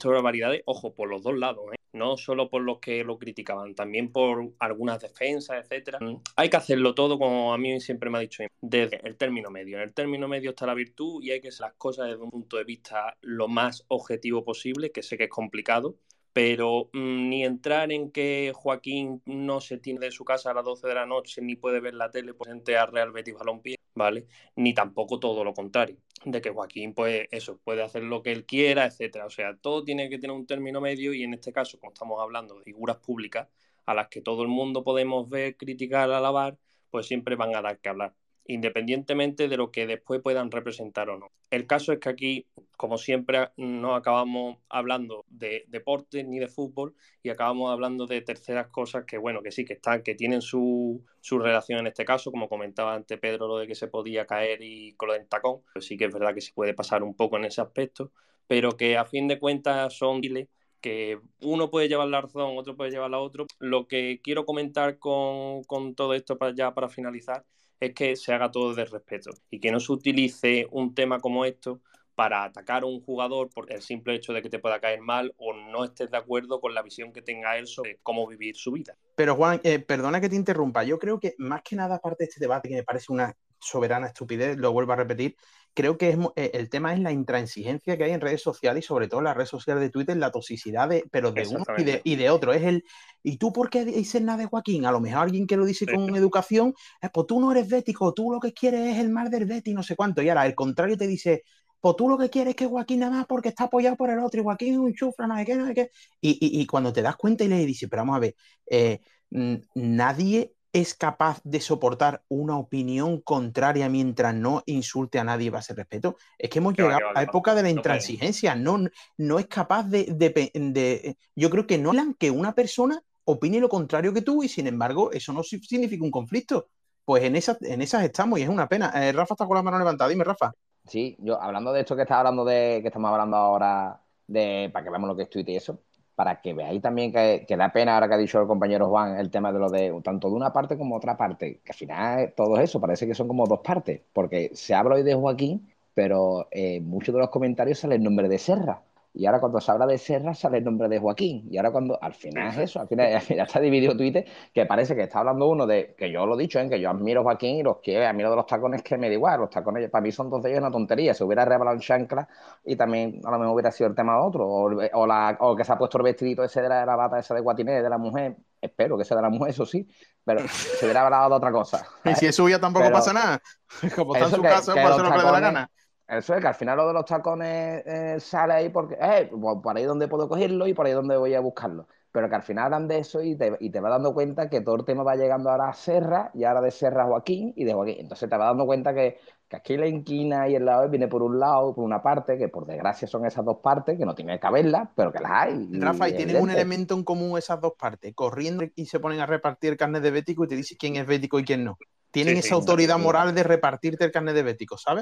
Ojo, por los dos lados, no solo por los que lo criticaban, también por algunas defensas, etcétera. Hay que hacerlo todo, como a mí siempre me ha dicho, desde el término medio. En el término medio está la virtud y hay que hacer las cosas desde un punto de vista lo más objetivo posible, que sé que es complicado, pero ni entrar en que Joaquín no se tiene de su casa a las 12 de la noche ni puede ver la tele presente a Real Betis Balompié, ¿vale? Ni tampoco todo lo contrario, de que Joaquín pues eso, puede hacer lo que él quiera, etcétera. O sea, todo tiene que tener un término medio y en este caso, como estamos hablando de figuras públicas a las que todo el mundo podemos ver, criticar, alabar, pues siempre van a dar que hablar. independientemente de lo que después puedan representar o no. El caso es que aquí, como siempre, no acabamos hablando de deporte ni de fútbol y acabamos hablando de terceras cosas que, bueno, que sí, que están, que tienen su relación en este caso, como comentaba antes Pedro, lo de que se podía caer y con lo del tacón, pues sí que es verdad que se puede pasar un poco en ese aspecto, pero que a fin de cuentas son que uno puede llevar la razón, otro puede llevar la otra. Lo que quiero comentar con todo esto para finalizar es que se haga todo de respeto y que no se utilice un tema como esto para atacar a un jugador por el simple hecho de que te pueda caer mal o no estés de acuerdo con la visión que tenga él sobre cómo vivir su vida. Pero Juan, perdona que te interrumpa, yo creo que más que nada, aparte de este debate que me parece una soberana estupidez, lo vuelvo a repetir, creo que el tema es la intransigencia que hay en redes sociales y sobre todo en la red social de Twitter, la toxicidad pero de uno y de otro. ¿Y tú por qué dices nada de Joaquín? A lo mejor alguien que lo dice con educación, pues tú no eres bético, tú lo que quieres es el mal del Betis, no sé cuánto. Y ahora el contrario te dice, pues tú lo que quieres es que Joaquín nada más porque está apoyado por el otro y Joaquín es un chufla, no sé qué, no sé qué. Y cuando te das cuenta y le dices, pero vamos a ver, nadie es capaz de soportar una opinión contraria mientras no insulte a nadie y base respeto. Es que hemos llegado a la época de la intransigencia. No es capaz de. Yo creo que no es que una persona opine lo contrario que tú y sin embargo eso no significa un conflicto. Pues en esas estamos y es una pena. Rafa está con la mano levantada. Dime, Rafa. Sí, yo hablando de esto que estaba hablando que estamos hablando ahora para que veamos lo que es Twitter y eso, para que veáis también que da pena ahora que ha dicho el compañero Juan el tema de lo de tanto de una parte como otra parte, que al final todo eso parece que son como dos partes, porque se habla hoy de Joaquín, pero muchos de los comentarios sale el nombre de Serra. Y ahora cuando se habla de Serra sale el nombre de Joaquín. Y ahora cuando al final es eso, al final está dividido Twitter, que parece que está hablando uno de, que yo lo he dicho, que yo admiro a Joaquín y los quiero, admiro de los tacones que me da igual. Los tacones para mí son dos de ellos una tontería. Se hubiera rebalado en chancla y también a lo mejor hubiera sido el tema de otro. O que se ha puesto el vestidito ese de la bata esa de guatiné de la mujer. Espero que sea de la mujer, eso sí. Pero se hubiera hablado de otra cosa. Y si es suya tampoco pasa nada. Como está en su casa, pues se lo que le dé la gana. Eso es que al final lo de los tacones sale ahí porque pues por ahí donde puedo cogerlo y por ahí donde voy a buscarlo. Pero que al final hablan de eso y te vas dando cuenta que todo el tema va llegando ahora a Serra y ahora de Serra a Joaquín y de Joaquín. Entonces te vas dando cuenta que aquí la inquina y el lado viene por un lado, por una parte, que por desgracia son esas dos partes, que no tienen que haberlas, pero que las hay. Rafa, y tienen un elemento en común esas dos partes, corriendo y se ponen a repartir carnet de bético y te dicen quién es bético y quién no. Tienen esa autoridad moral de repartirte el carnet de bético, ¿sabes?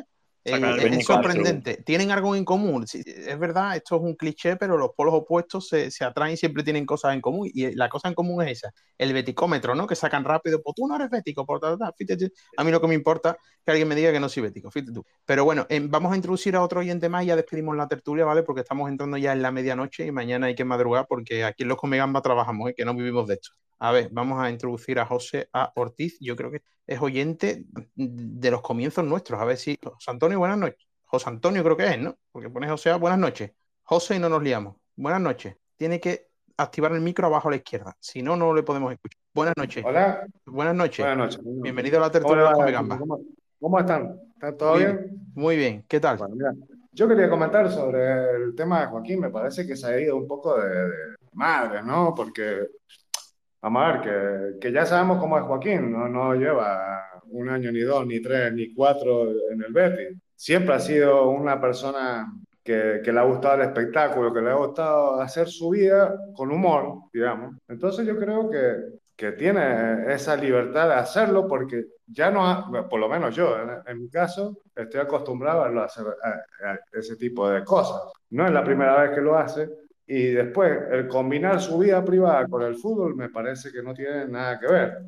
Es sorprendente. Tienen algo en común. Sí, es verdad, esto es un cliché, pero los polos opuestos se atraen y siempre tienen cosas en común. Y la cosa en común es esa: el beticómetro, ¿no? Que sacan rápido, pues tú no eres bético, por tal. Fíjate, a mí lo que me importa es que alguien me diga que no soy bético, fíjate tú. Pero bueno, vamos a introducir a otro oyente más y ya despedimos la tertulia, ¿vale? Porque estamos entrando ya en la medianoche y mañana hay que madrugar porque aquí en Los Comegamba trabajamos, que no vivimos de esto. A ver, vamos a introducir a José A. Ortiz. Yo creo que es oyente de los comienzos nuestros. A ver si... José Antonio, buenas noches. José Antonio creo que es, ¿no? Porque pone José A. Buenas noches. José y no nos liamos. Buenas noches. Tiene que activar el micro abajo a la izquierda. Si no, no le podemos escuchar. Buenas noches. Hola. Buenas noches. Buenas noches. Bienvenido a la tertulia de los Comegamba. ¿Cómo están? ¿Están todo bien? Muy bien. ¿Qué tal? Bueno, mira, yo quería comentar sobre el tema de Joaquín. Me parece que se ha ido un poco de madre, ¿no? Porque... Vamos a ver, que ya sabemos cómo es Joaquín, no lleva un año, ni dos, ni tres, ni cuatro en el Betis. Siempre ha sido una persona que le ha gustado el espectáculo, que le ha gustado hacer su vida con humor, digamos. Entonces yo creo que tiene esa libertad de hacerlo porque ya no, por lo menos yo, en mi caso, estoy acostumbrado a hacer a ese tipo de cosas. No es la primera vez que lo hace. Y después, el combinar su vida privada con el fútbol me parece que no tiene nada que ver.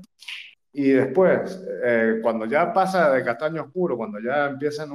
Y después, cuando ya pasa de castaño oscuro, cuando ya empiezan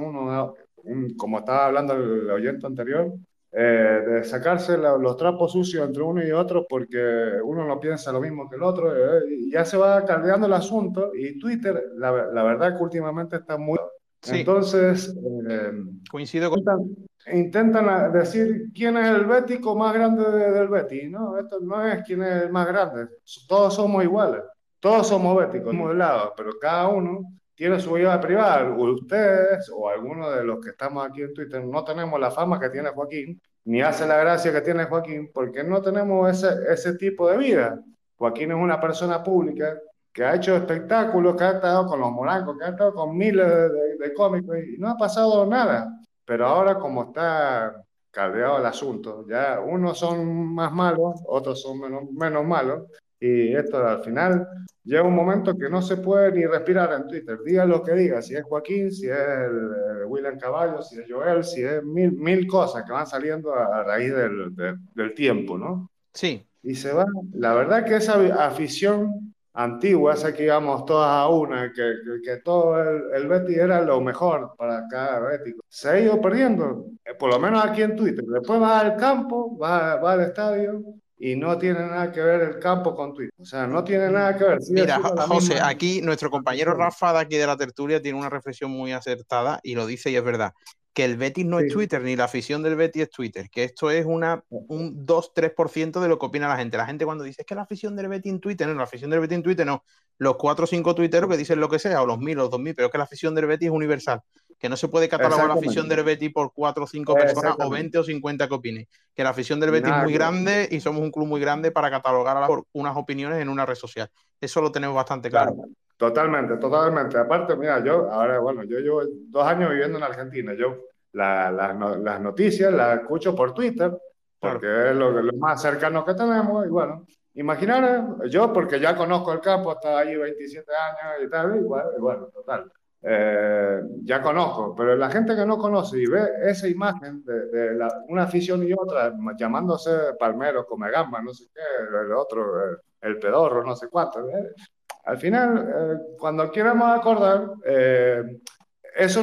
como estaba hablando el oyente anterior, de sacarse los trapos sucios entre uno y otro porque uno no piensa lo mismo que el otro, y ya se va caldeando el asunto. Y Twitter, la verdad que últimamente está muy... Sí. Entonces, coincido con... Intentan decir quién es el bético más grande del Betis. No, esto no es quién es el más grande. Todos somos iguales. Todos somos béticos, somos lados, pero cada uno tiene su vida privada. Ustedes o alguno de los que estamos aquí en Twitter no tenemos la fama que tiene Joaquín, ni hace la gracia que tiene Joaquín, porque no tenemos ese tipo de vida. Joaquín es una persona pública que ha hecho espectáculos, que ha estado con los morancos, que ha estado con miles de cómicos y no ha pasado nada. Pero ahora como está caldeado el asunto, ya unos son más malos, otros son menos malos, y esto al final llega un momento que no se puede ni respirar en Twitter. Diga lo que diga, si es Joaquín, si es el William Caballo, si es Joel, si es mil cosas que van saliendo a raíz del tiempo, ¿no? Sí. Y se va. La verdad que esa afición antigua, esa que íbamos todas a una, que todo el Betis era lo mejor para cada bético, se ha ido perdiendo, por lo menos aquí en Twitter. Después va al campo, va al estadio y no tiene nada que ver el campo con Twitter. O sea, no tiene nada que ver. Sigue Mira, siendo la José, misma aquí nuestro compañero afición. Rafa de aquí de la tertulia tiene una reflexión muy acertada y lo dice y es verdad, que el Betis no es Sí. Twitter, ni la afición del Betis es Twitter, que esto es un 2-3% de lo que opina la gente. La gente cuando dice es que la afición del Betis en Twitter, no, la afición del Betis en Twitter no, los 4 o 5 tuiteros que dicen lo que sea, o los 1000 o los 2000, pero es que la afición del Betis es universal, que no se puede catalogar la afición Exactamente. del Betis por 4 o 5 personas o 20 Exactamente. o 50 que opinen, que la afición del Betis es Nada muy que ver. grande y somos un club muy grande para catalogar por unas opiniones en una red social. Eso lo tenemos bastante claro. Claro, totalmente, totalmente. Aparte, mira, yo llevo 2 años viviendo en Argentina. Yo las noticias las escucho por Twitter, porque Claro. es lo más cercano que tenemos. Y bueno, imaginar, yo porque ya conozco el campo, hasta allí 27 años y tal, y bueno, total. Ya conozco, pero la gente que no conoce y ve esa imagen de una afición y otra, llamándose Palmeros, Comegamba, no sé qué, el otro, el Pedorro, no sé cuánto. Al final, cuando queramos acordar, eso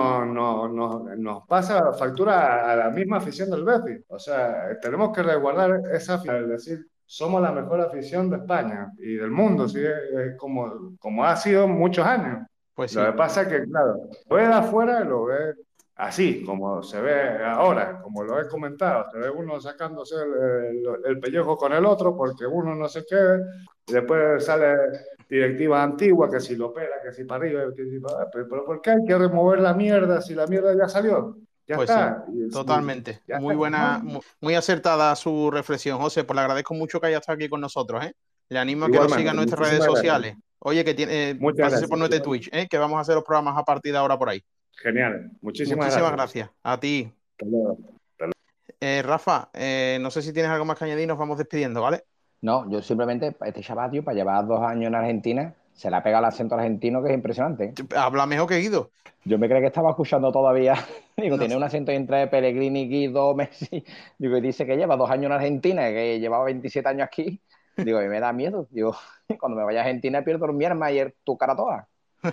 nos pasa factura a la misma afición del Betis. O sea, tenemos que resguardar esa afición, es decir, somos la mejor afición de España y del mundo, ¿sí? Como ha sido muchos años. Pues Lo sí. que pasa es que, claro, lo ve de afuera, lo ve así, como se ve ahora, como lo he comentado, se ve uno sacándose el pellejo con el otro porque uno no sé qué, y después sale directiva antigua, que si lo opera, que si para arriba, que si para abajo. Pero ¿por qué hay que remover la mierda si la mierda ya salió? Ya Pues sí, está. totalmente. Ya Muy está, buena, ¿no? muy acertada su reflexión, José. Pues le agradezco mucho que haya estado aquí con nosotros, ¿eh? Le animo a que nos siga Igualmente, en nuestras redes muchísimas gracias. sociales. Oye, que Muchas pásese por gracias. nuestro Twitch, ¿eh? Que vamos a hacer los programas a partir de ahora por ahí. Genial. Muchísimas Muchísimas gracias. gracias. A ti. Hasta luego. Rafa, no sé si tienes algo más que añadir, nos vamos despidiendo, ¿vale? No, yo simplemente, este chaval, tío, para llevar 2 años en Argentina, se le ha pegado el acento argentino que es impresionante, ¿eh? Habla mejor que Guido. Yo me creí que estaba escuchando todavía. Digo, No. tiene un acento entre Pellegrini, Guido, Messi. Digo, y dice que lleva 2 años en Argentina, que llevaba 27 años aquí. Digo, a mí me da miedo. Digo, cuando me vaya a Argentina pierdo mi arma y tu cara toda.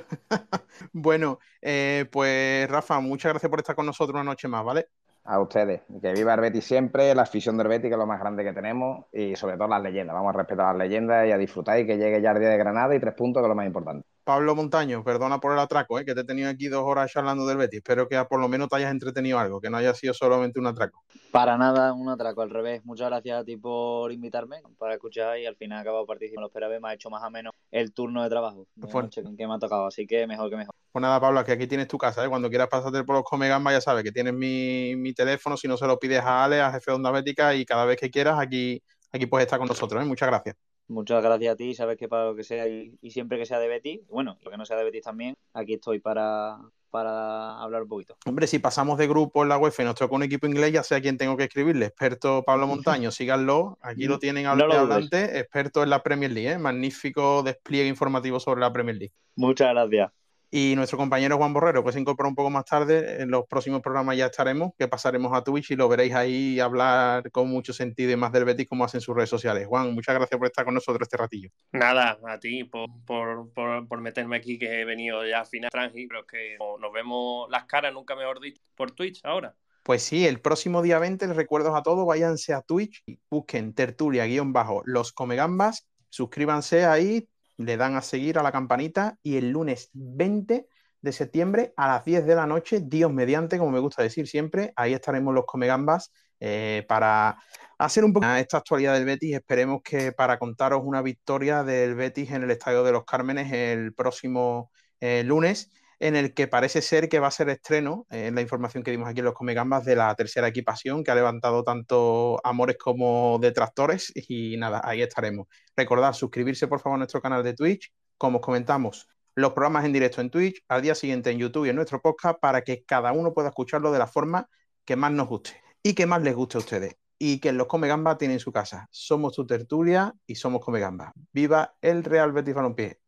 Bueno, pues Rafa, muchas gracias por estar con nosotros una noche más, ¿vale? A ustedes. Que viva el Betis siempre, la afición del Betis, que es lo más grande que tenemos, y sobre todo las leyendas. Vamos a respetar las leyendas y a disfrutar y que llegue ya el día de Granada y 3 puntos, que es lo más importante. Pablo Montaño, perdona por el atraco, que te he tenido aquí 2 horas charlando del Betis. Espero que por lo menos te hayas entretenido algo, que no haya sido solamente un atraco. Para nada un atraco, al revés. Muchas gracias a ti por invitarme, para escuchar, y al final he acabado participando. Lo esperaba, me ha hecho más o menos el turno de trabajo de la noche que me ha tocado, así que mejor que mejor. Pues nada, Pablo, que aquí tienes tu casa, ¿eh? Cuando quieras pasarte por los Comegamba, ya sabes que tienes mi teléfono, si no se lo pides a Ale, a Jefe de Onda Bética, y cada vez que quieras aquí puedes estar con nosotros, ¿eh? Muchas gracias. Muchas gracias a ti, sabes que para lo que sea y siempre que sea de Betis, bueno, lo que no sea de Betis también, aquí estoy para hablar un poquito. Hombre, si pasamos de grupo en la UEFA y nos toca un equipo inglés, ya sé a quién tengo que escribirle. Experto Pablo Montaño, síganlo, aquí lo tienen No lo adelante, experto en la Premier League, ¿eh? Magnífico despliegue informativo sobre la Premier League. Muchas gracias. Y nuestro compañero Juan Borrero, que se incorpora un poco más tarde, en los próximos programas ya estaremos, que pasaremos a Twitch y lo veréis ahí hablar con mucho sentido y más del Betis como hacen sus redes sociales. Juan, muchas gracias por estar con nosotros este ratillo. Nada, a ti por meterme aquí, que he venido ya a final tranqui, pero es que nos vemos las caras, nunca mejor dicho, por Twitch ahora. Pues sí, el próximo día 20, les recuerdo a todos, váyanse a Twitch y busquen tertulia-los Comegambas, suscríbanse ahí, le dan a seguir a la campanita y el lunes 20 de septiembre a las 10 de la noche, Dios mediante, como me gusta decir siempre, ahí estaremos los Comegambas para hacer un poco esta actualidad del Betis. Esperemos que para contaros una victoria del Betis en el Estadio de los Cármenes el próximo lunes, en el que parece ser que va a ser estreno, en la información que dimos aquí en los Comegambas, de la tercera equipación, que ha levantado tanto amores como detractores, y nada, ahí estaremos. Recordad suscribirse por favor a nuestro canal de Twitch, como os comentamos, los programas en directo en Twitch, al día siguiente en YouTube y en nuestro podcast, para que cada uno pueda escucharlo de la forma que más nos guste y que más les guste a ustedes. Y que los Come Gambas tienen en su casa. Somos tu tertulia y somos Come Gambas. ¡Viva el Real Betis Balompié!